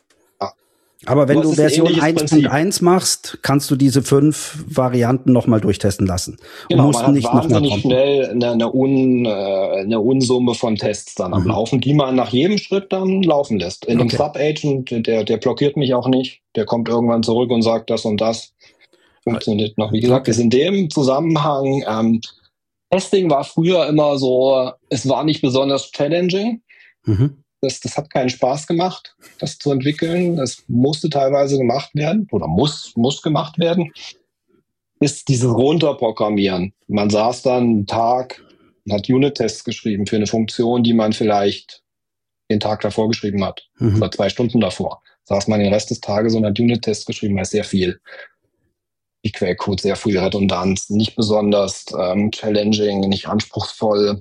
Aber wenn du Version eins Punkt eins machst, kannst du diese fünf Varianten nochmal durchtesten lassen. Genau, man hat nicht wahnsinnig schnell eine, eine, Un, eine Unsumme von Tests dann am mhm. Laufen, die man nach jedem Schritt dann laufen lässt. In okay. dem Sub-Agent, der, der blockiert mich auch nicht. Der kommt irgendwann zurück und sagt, das und das funktioniert noch. Wie gesagt, okay. ist in dem Zusammenhang, ähm, Testing war früher immer so, es war nicht besonders challenging. Mhm. Das, das hat keinen Spaß gemacht, das zu entwickeln. Das musste teilweise gemacht werden oder muss, muss gemacht werden. Ist dieses Runterprogrammieren. Man saß dann einen Tag und hat Unit-Tests geschrieben für eine Funktion, die man vielleicht den Tag davor geschrieben hat. Mhm. Oder zwei Stunden davor. Saß man den Rest des Tages und hat Unit-Tests geschrieben, heißt sehr viel. Die Quellcode, sehr viel Redundanz, nicht besonders ähm, challenging, nicht anspruchsvoll.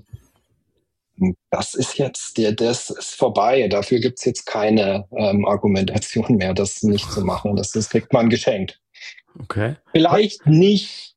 Das ist jetzt, der, das ist vorbei. Dafür gibt's jetzt keine ähm, Argumentation mehr, das nicht zu machen. Das, das kriegt man geschenkt. Okay. Vielleicht nicht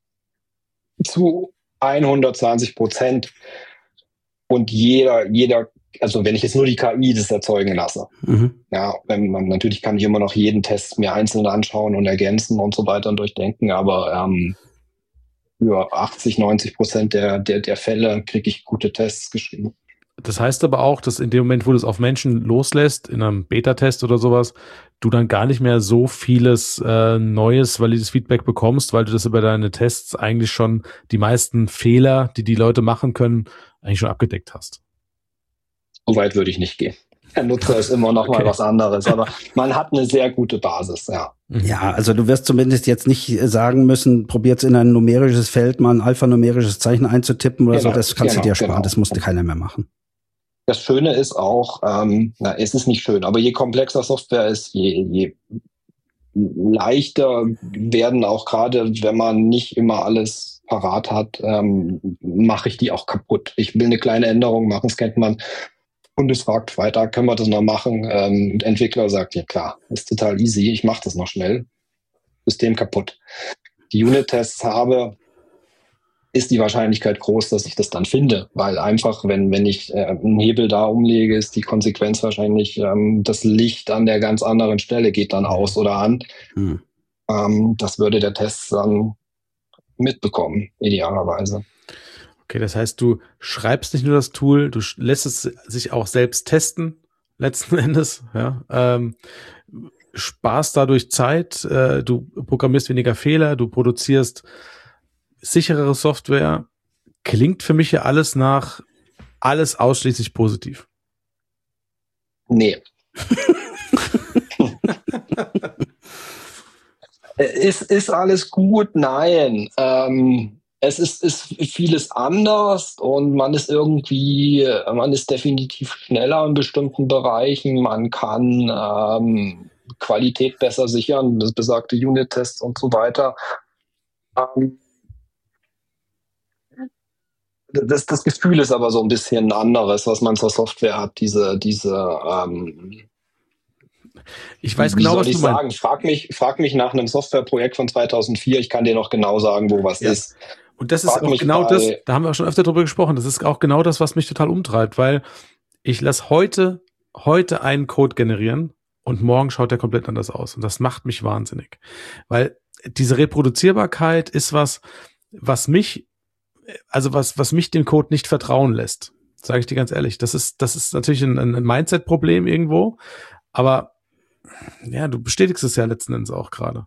zu hundertzwanzig Prozent. Und jeder, jeder, also wenn ich jetzt nur die K I das erzeugen lasse. Mhm. Ja, wenn man, natürlich kann ich immer noch jeden Test mir einzeln anschauen und ergänzen und so weiter und durchdenken, aber ähm, für achtzig, neunzig Prozent der, der, der Fälle kriege ich gute Tests geschrieben. Das heißt aber auch, dass in dem Moment, wo du es auf Menschen loslässt, in einem Beta-Test oder sowas, du dann gar nicht mehr so vieles äh, neues, valides Feedback bekommst, weil du das über deine Tests eigentlich schon die meisten Fehler, die die Leute machen können, eigentlich schon abgedeckt hast. So weit würde ich nicht gehen. Der Nutzer ist immer noch okay. mal was anderes, aber man hat eine sehr gute Basis, ja. Ja, also du wirst zumindest jetzt nicht sagen müssen, probiert's in ein numerisches Feld mal ein alphanumerisches Zeichen einzutippen oder genau, so, das kannst genau, du dir sparen, genau. Das musste keiner mehr machen. das Schöne ist auch, ähm, na, es ist nicht schön, aber je komplexer Software ist, je, je leichter werden auch gerade, wenn man nicht immer alles parat hat, ähm, mache ich die auch kaputt. Ich will eine kleine Änderung machen, das kennt man. Kunde fragt weiter, können wir das noch machen? Ähm, der Entwickler sagt, ja klar, ist total easy, ich mache das noch schnell. System kaputt. Die Unit-Tests habe, ist die Wahrscheinlichkeit groß, dass ich das dann finde, weil einfach, wenn wenn ich äh, einen Hebel da umlege, ist die Konsequenz wahrscheinlich, ähm, das Licht an der ganz anderen Stelle geht dann aus oder an. Hm. Ähm, das würde der Test dann mitbekommen, idealerweise. Okay, das heißt, du schreibst nicht nur das Tool, du lässt es sich auch selbst testen, letzten Endes, ja, ähm, sparst dadurch Zeit, äh, du programmierst weniger Fehler, du produzierst sicherere Software. Klingt für mich ja alles nach alles ausschließlich positiv. Nee. ist, ist alles gut? Nein. Ähm, es ist, ist vieles anders und man ist irgendwie, man ist definitiv schneller in bestimmten Bereichen. Man kann ähm, Qualität besser sichern, das besagte Unit-Tests und so weiter. Ähm, Das, das Gefühl ist aber so ein bisschen anderes, was man zur Software hat, diese, diese, ähm, ich weiß genau, wie was soll ich du sagen? meinst. Frag mich, frag mich nach einem Softwareprojekt von zweitausendvier, ich kann dir noch genau sagen, wo was ja. ist. Und das Frag ist auch genau bei, das, da haben wir auch schon öfter drüber gesprochen, das ist auch genau das, was mich total umtreibt, weil ich lasse heute, heute einen Code generieren und morgen schaut der komplett anders aus. Und das macht mich wahnsinnig. Weil diese Reproduzierbarkeit ist was, was mich Also was, was mich dem Code nicht vertrauen lässt, sage ich dir ganz ehrlich. Das ist, das ist natürlich ein, ein Mindset-Problem irgendwo, aber ja, du bestätigst es ja letzten Endes auch gerade.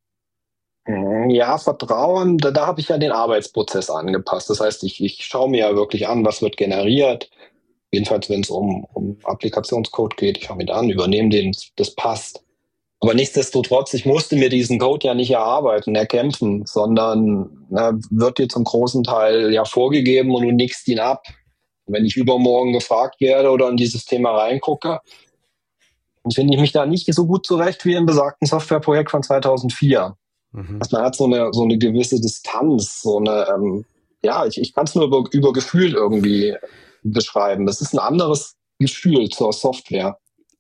Ja, Vertrauen, da, da habe ich ja den Arbeitsprozess angepasst. Das heißt, ich, ich schaue mir ja wirklich an, was wird generiert. Jedenfalls, wenn es um, um Applikationscode geht, ich schaue mir da an, übernehme den, das passt. Aber nichtsdestotrotz, ich musste mir diesen Code ja nicht erarbeiten, erkämpfen, sondern na, wird dir zum großen Teil ja vorgegeben und du nickst ihn ab. Und wenn ich übermorgen gefragt werde oder in dieses Thema reingucke, dann finde ich mich da nicht so gut zurecht wie im besagten Softwareprojekt von zweitausendvier. Mhm. Also man hat so eine, so eine gewisse Distanz, so eine, ähm, ja, ich, ich kann es nur über, über Gefühl irgendwie beschreiben. Das ist ein anderes Gefühl zur Software.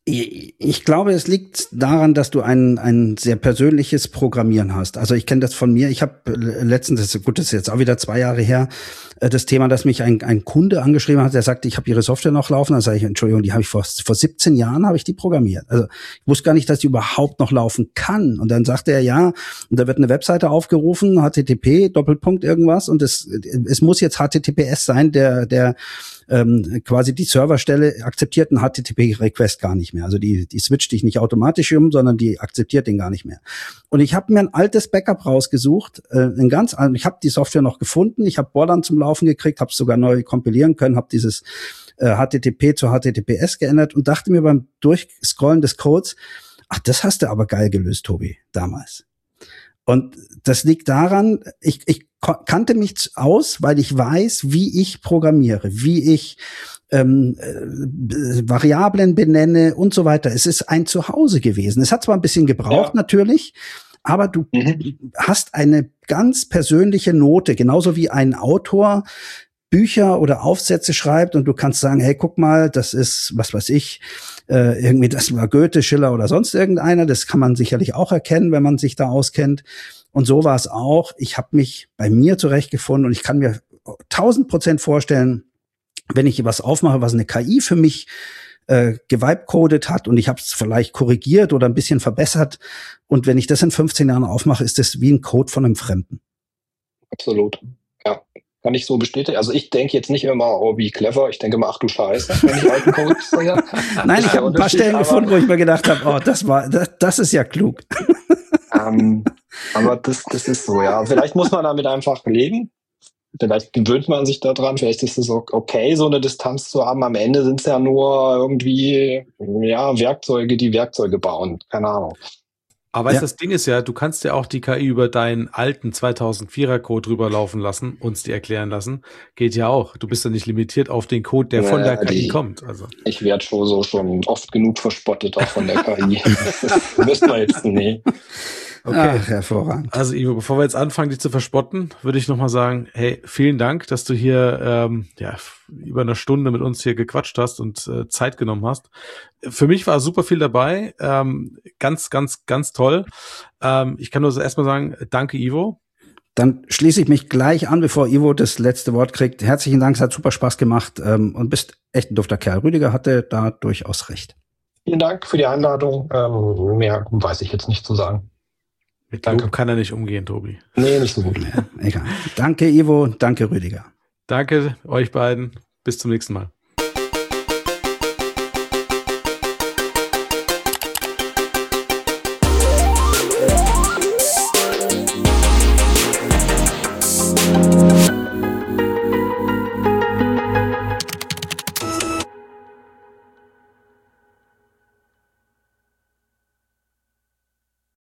Ich glaube, es liegt daran, dass du ein ein sehr persönliches Programmieren hast. Also ich kenne das von mir. Ich habe letztens, das ist, gut, das ist jetzt auch wieder zwei Jahre her, das Thema, dass mich ein ein Kunde angeschrieben hat, der sagte, ich habe Ihre Software noch laufen. Dann sage ich, Entschuldigung, die habe ich vor vor siebzehn Jahren habe ich die programmiert. Also ich wusste gar nicht, dass die überhaupt noch laufen kann. Und dann sagte er, ja, und da wird eine Webseite aufgerufen, H T T P Doppelpunkt irgendwas, und es es muss jetzt H T T P S sein, der der Ähm, quasi die Serverstelle akzeptiert einen H T T P-Request gar nicht mehr. Also die die switcht dich nicht automatisch um, sondern die akzeptiert den gar nicht mehr. Und ich habe mir ein altes Backup rausgesucht, äh, ein ganz altes. Ich habe die Software noch gefunden, ich habe Borland zum Laufen gekriegt, habe es sogar neu kompilieren können, habe dieses äh, H T T P zu H T T P S geändert und dachte mir beim Durchscrollen des Codes, ach, das hast du aber geil gelöst, Tobi, damals. Und das liegt daran, ich, ich kannte mich aus, weil ich weiß, wie ich programmiere, wie ich ähm, äh, Variablen benenne und so weiter. Es ist ein Zuhause gewesen. Es hat zwar ein bisschen gebraucht, ja, natürlich, aber du mhm. hast eine ganz persönliche Note, genauso wie ein Autor Bücher oder Aufsätze schreibt und du kannst sagen, hey, guck mal, das ist, was weiß ich, äh, irgendwie, das war Goethe, Schiller oder sonst irgendeiner. Das kann man sicherlich auch erkennen, wenn man sich da auskennt. Und so war es auch. Ich habe mich bei mir zurechtgefunden und ich kann mir tausend Prozent vorstellen, wenn ich was aufmache, was eine K I für mich äh, gewibecoded hat und ich habe es vielleicht korrigiert oder ein bisschen verbessert und wenn ich das in fünfzehn Jahren aufmache, ist das wie ein Code von einem Fremden. Absolut, ja. Kann ich so bestätigen. Also ich denke jetzt nicht immer, oh, wie clever. Ich denke immer, ach du Scheiße, wenn ich alten Code sehe. Nein, ich habe ein paar Stellen gefunden, wo ich mir gedacht habe, oh, das war, das, das ist ja klug. Ähm, aber das, das ist so, ja. Vielleicht muss man damit einfach leben. Vielleicht gewöhnt man sich daran. Vielleicht ist es okay, so eine Distanz zu haben. Am Ende sind es ja nur irgendwie, ja, Werkzeuge, die Werkzeuge bauen. Keine Ahnung. Aber weißt, Ja. das Ding ist ja, du kannst ja auch die K I über deinen alten zweitausendvierer Code drüber laufen lassen, uns die erklären lassen. Geht ja auch. Du bist ja nicht limitiert auf den Code, der von der Ja, K I die- kommt. Also. Ich werde schon so schon oft genug verspottet auch von der K I. Das müssen wir jetzt, nee. Okay. Ach, hervorragend. Also Ivo, bevor wir jetzt anfangen, dich zu verspotten, würde ich nochmal sagen, hey, vielen Dank, dass du hier ähm, ja, über eine Stunde mit uns hier gequatscht hast und äh, Zeit genommen hast. Für mich war super viel dabei. Ähm, ganz, ganz, ganz toll. Ähm, ich kann nur erstmal sagen, danke Ivo. Dann schließe ich mich gleich an, bevor Ivo das letzte Wort kriegt. Herzlichen Dank, es hat super Spaß gemacht ähm, und bist echt ein dufter Kerl. Rüdiger hatte da durchaus recht. Vielen Dank für die Einladung. Ähm, mehr weiß ich jetzt nicht zu sagen. Mit Danke. Lob kann er nicht umgehen, Tobi. Nee, nicht so gut. Ja, egal. Danke, Ivo. Danke, Rüdiger. Danke euch beiden. Bis zum nächsten Mal.